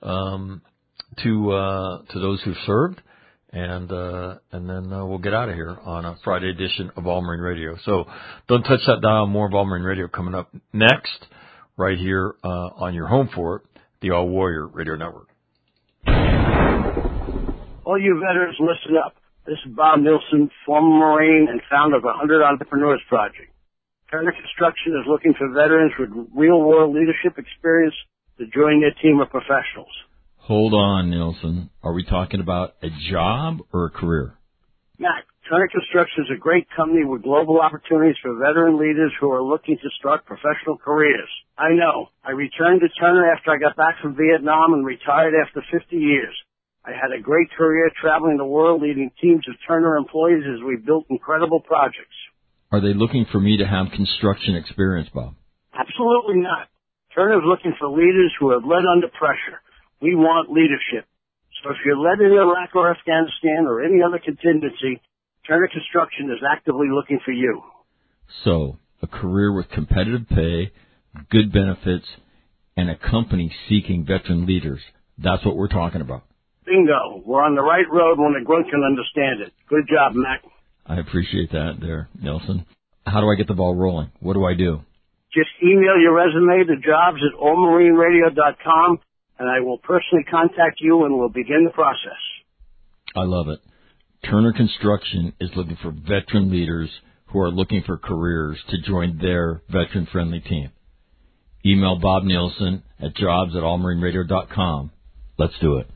to those who've served, and then we'll get out of here on a Friday edition of All Marine Radio. So don't touch that dial. More of All Marine Radio coming up next, right here on your home for it, the All Warrior Radio Network. All you veterans, listen up. This is Bob Nilsson, former Marine and founder of 100 Entrepreneurs Project. Turner Construction is looking for veterans with real-world leadership experience to join their team of professionals. Hold on, Nilsson. Are we talking about a job or a career? Matt, Turner Construction is a great company with global opportunities for veteran leaders who are looking to start professional careers. I know. I returned to Turner after I got back from Vietnam and retired after 50 years. I had a great career traveling the world, leading teams of Turner employees as we built incredible projects. Are they looking for me to have construction experience, Bob? Absolutely not. Turner's looking for leaders who have led under pressure. We want leadership. So if you're led in Iraq or Afghanistan or any other contingency, Turner Construction is actively looking for you. So, a career with competitive pay, good benefits, and a company seeking veteran leaders. That's what we're talking about. Bingo. We're on the right road when a grunt can understand it. Good job, Mac. I appreciate that there, Nelson. How do I get the ball rolling? What do I do? Just email your resume to jobs@allmarineradio.com, and I will personally contact you and we'll begin the process. I love it. Turner Construction is looking for veteran leaders who are looking for careers to join their veteran-friendly team. Email Bob Nielsen at jobs@allmarineradio.com. Let's do it.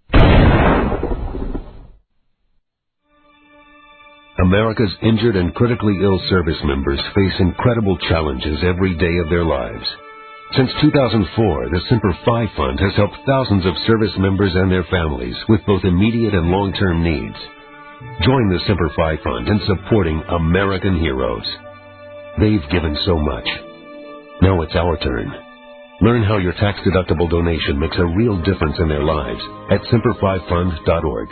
America's injured and critically ill service members face incredible challenges every day of their lives. Since 2004, the Semper Fi Fund has helped thousands of service members and their families with both immediate and long-term needs. Join the Semper Fi Fund in supporting American heroes. They've given so much. Now it's our turn. Learn how your tax-deductible donation makes a real difference in their lives at semperfifund.org.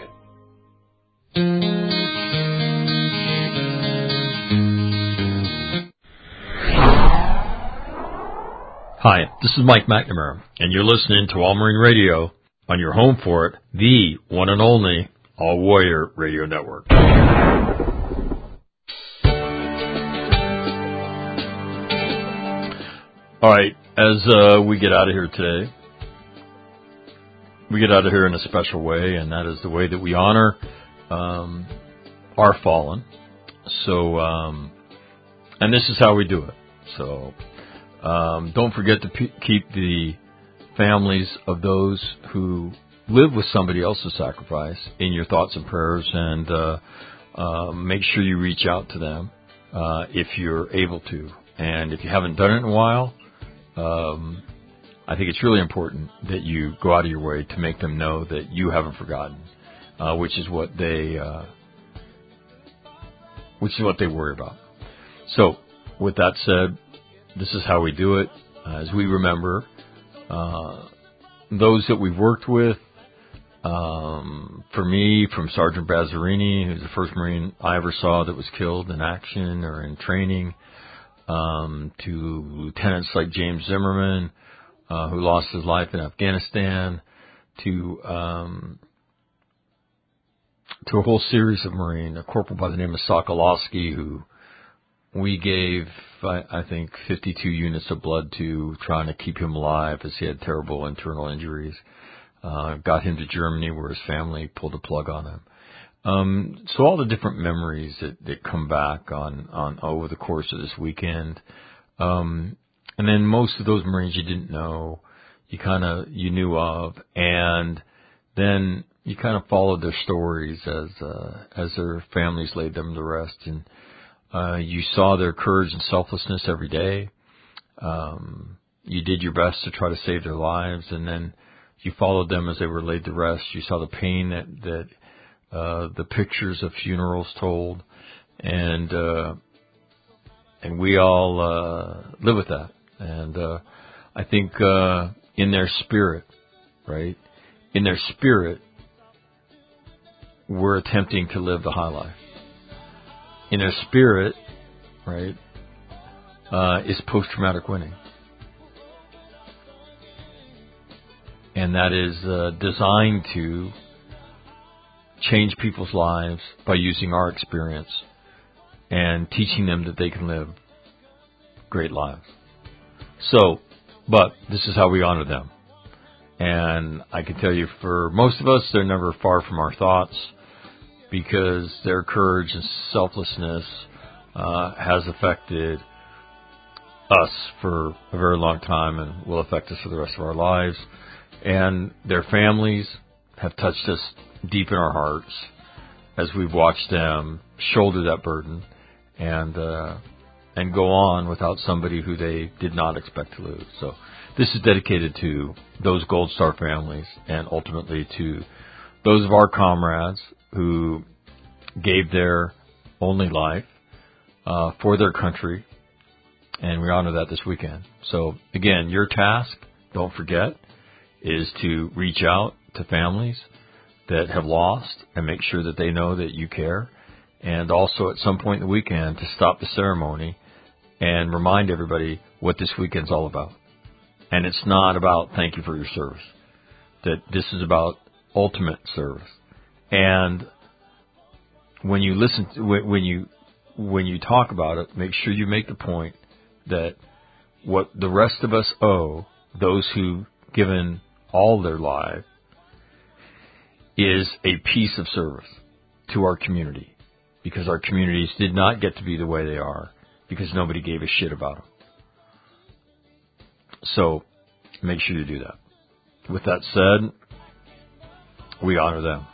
Hi, this is Mike McNamara, and you're listening to All Marine Radio on your home for it, the one and only All Warrior Radio Network. All right, as we get out of here today, we get out of here in a special way, and that is the way that we honor our fallen. So, and this is how we do it. So, don't forget to keep the families of those who live with somebody else's sacrifice in your thoughts and prayers, and make sure you reach out to them if you're able to. And if you haven't done it in a while, I think it's really important that you go out of your way to make them know that you haven't forgotten, which is what they worry about. So, with that said, this is how we do it, as we remember those that we've worked with. For me, from Sergeant Bazzarini, who's the first Marine I ever saw that was killed in action or in training, to lieutenants like James Zimmerman, who lost his life in Afghanistan, to a whole series of Marine, a corporal by the name of Sokolowski, who we gave, I think, 52 units of blood to, trying to keep him alive as he had terrible internal injuries. Got him to Germany where his family pulled the plug on him. So all the different memories that come back on over the course of this weekend. And then most of those Marines you didn't know, you knew of, and then you kind of followed their stories as their families laid them to rest, and you saw their courage and selflessness every day. You did your best to try to save their lives, and then you followed them as they were laid to rest. You saw the pain that the pictures of funerals told, and we all live with that. And I think in their spirit, right? In their spirit, we're attempting to live the high life. In their spirit, right, is post-traumatic winning. And that is designed to change people's lives by using our experience and teaching them that they can live great lives. So, but this is how we honor them. And I can tell you, for most of us, they're never far from our thoughts, because their courage and selflessness has affected us for a very long time and will affect us for the rest of our lives. And their families have touched us deep in our hearts as we've watched them shoulder that burden and go on without somebody who they did not expect to lose. So this is dedicated to those Gold Star families, and ultimately to those of our comrades who gave their only life for their country, And we honor that this weekend. So, again, your task, don't forget, is to reach out to families that have lost and make sure that they know that you care. And also at some point in the weekend to stop the ceremony and remind everybody what this weekend's all about. And it's not about thank you for your service. That this is about ultimate service. And when you listen to, when you talk about it, make sure you make the point that what the rest of us owe those who've given all their life is a piece of service to our community, because our communities did not get to be the way they are because nobody gave a shit about them. So make sure you do that. With that said, we honor them.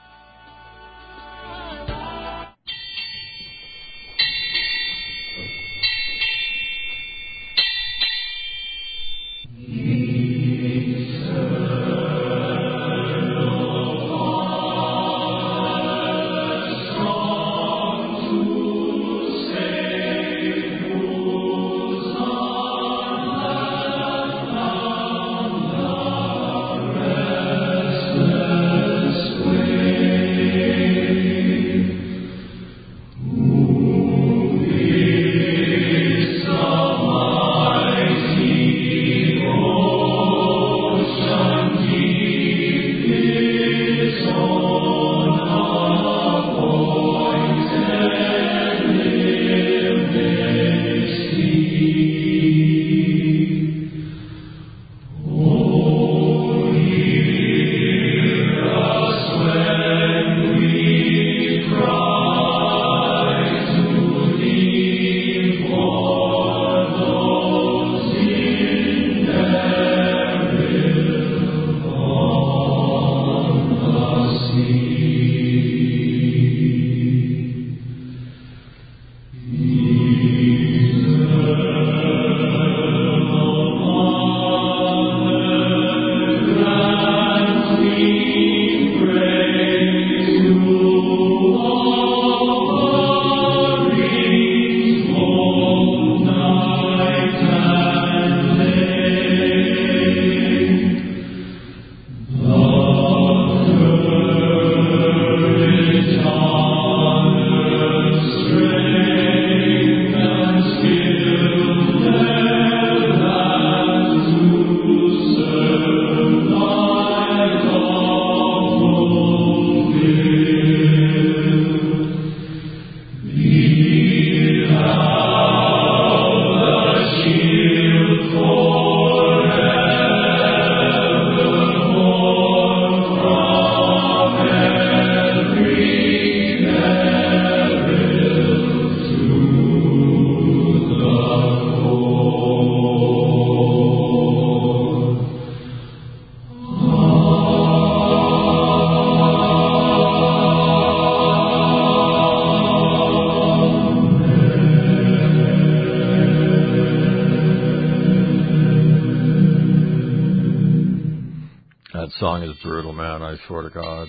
Song is brutal, man, I swear to God.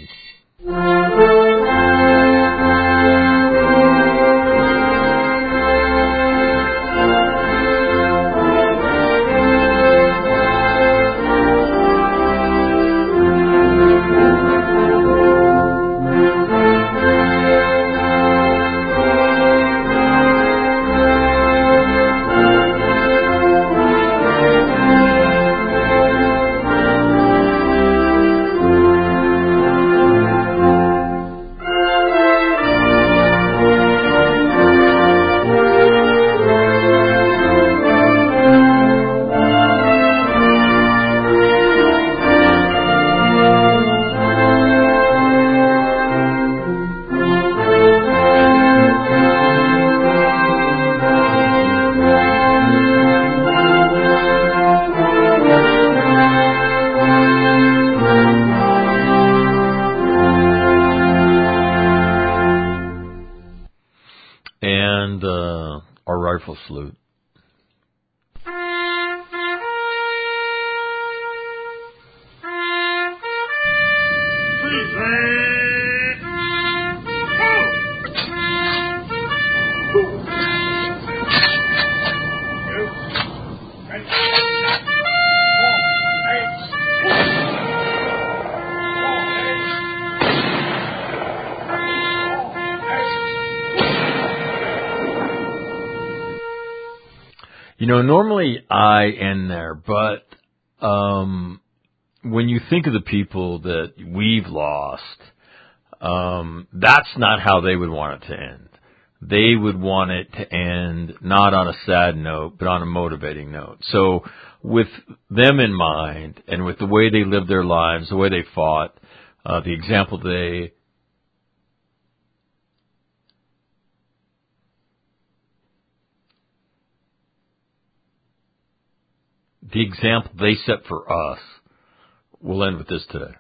Our rifle salute. Normally I end there, but when you think of the people that we've lost, that's not how they would want it to end. They would want it to end not on a sad note, but on a motivating note. So with them in mind, and with the way they lived their lives, the way they fought, the example they set for us, we'll end with this today.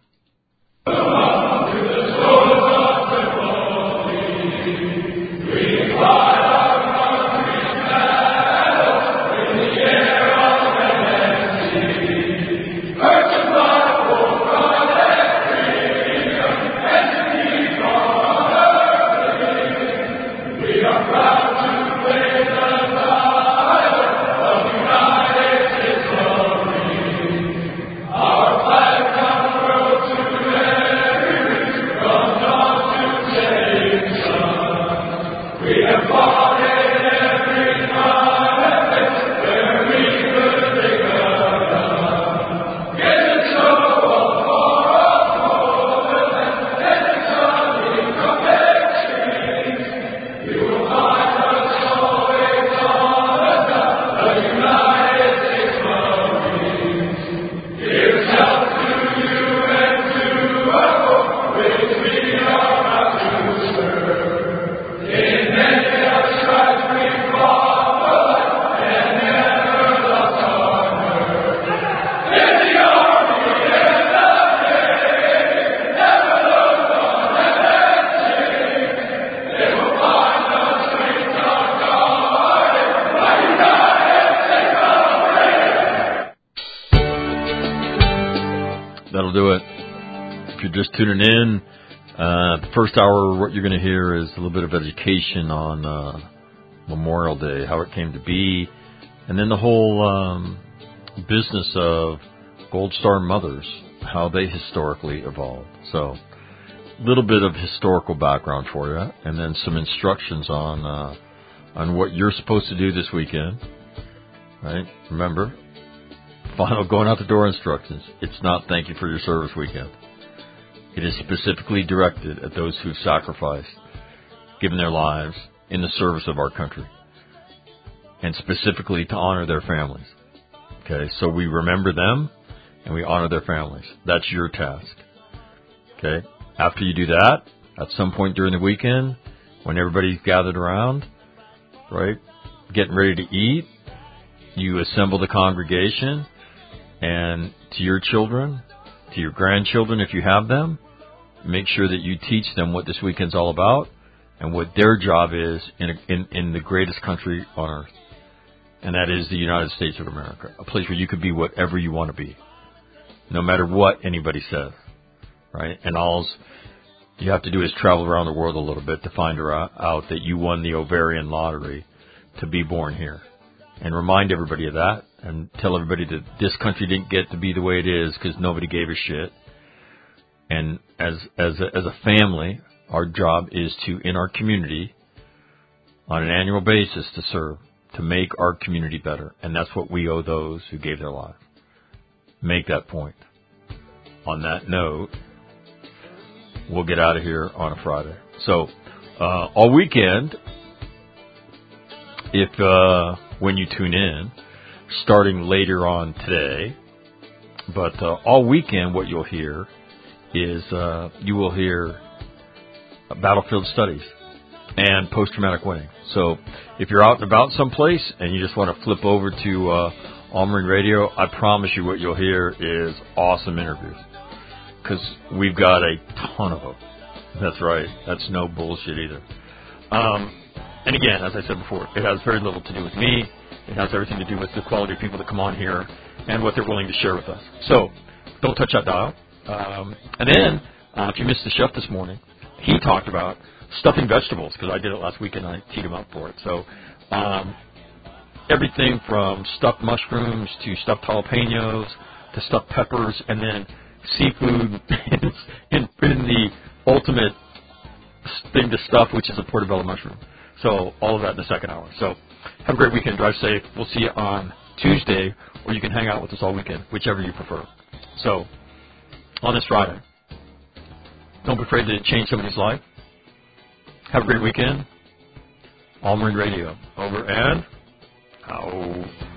That'll do it. If you're just tuning in, the first hour, what you're going to hear is a little bit of education on Memorial Day, how it came to be, and then the whole business of Gold Star mothers, how they historically evolved. So a little bit of historical background for you, and then some instructions on what you're supposed to do this weekend. Right? Remember, final going out the door instructions. It's not thank you for your service weekend. It is specifically directed at those who've sacrificed, given their lives in the service of our country, and specifically to honor their families. Okay, so we remember them and we honor their families. That's your task. Okay, after you do that, at some point during the weekend, when everybody's gathered around, right, getting ready to eat, you assemble the congregation, and to your children, to your grandchildren if you have them, make sure that you teach them what this weekend's all about and what their job is in the greatest country on earth. And that is the United States of America, a place where you could be whatever you want to be, no matter what anybody says, right? And all you have to do is travel around the world a little bit to find out that you won the ovarian lottery to be born here. And remind everybody of that, and tell everybody that this country didn't get to be the way it is because nobody gave a shit. And as a family, our job is to, in our community, on an annual basis, to serve, to make our community better. And that's what we owe those who gave their life. Make that point. On that note, we'll get out of here on a Friday. So, all weekend, when you tune in, starting later on today, but all weekend what you'll hear is you will hear battlefield studies and post-traumatic winning. So if you're out and about someplace and you just want to flip over to All Marine Radio, I promise you what you'll hear is awesome interviews, because we've got a ton of them. That's right. That's no bullshit either. And again, as I said before, it has very little to do with me. It has everything to do with the quality of people that come on here and what they're willing to share with us. So don't touch that dial. And then, if you missed the chef this morning, he talked about stuffing vegetables, because I did it last week and I teed him up for it. So everything from stuffed mushrooms to stuffed jalapenos to stuffed peppers, and then seafood in the ultimate thing to stuff, which is a portobello mushroom. So all of that in the second hour. So Have a great weekend. Drive safe. We'll see you on Tuesday, or you can hang out with us all weekend, whichever you prefer. So, on this Friday, don't be afraid to change somebody's life. Have a great weekend. All Marine Radio. Over and out.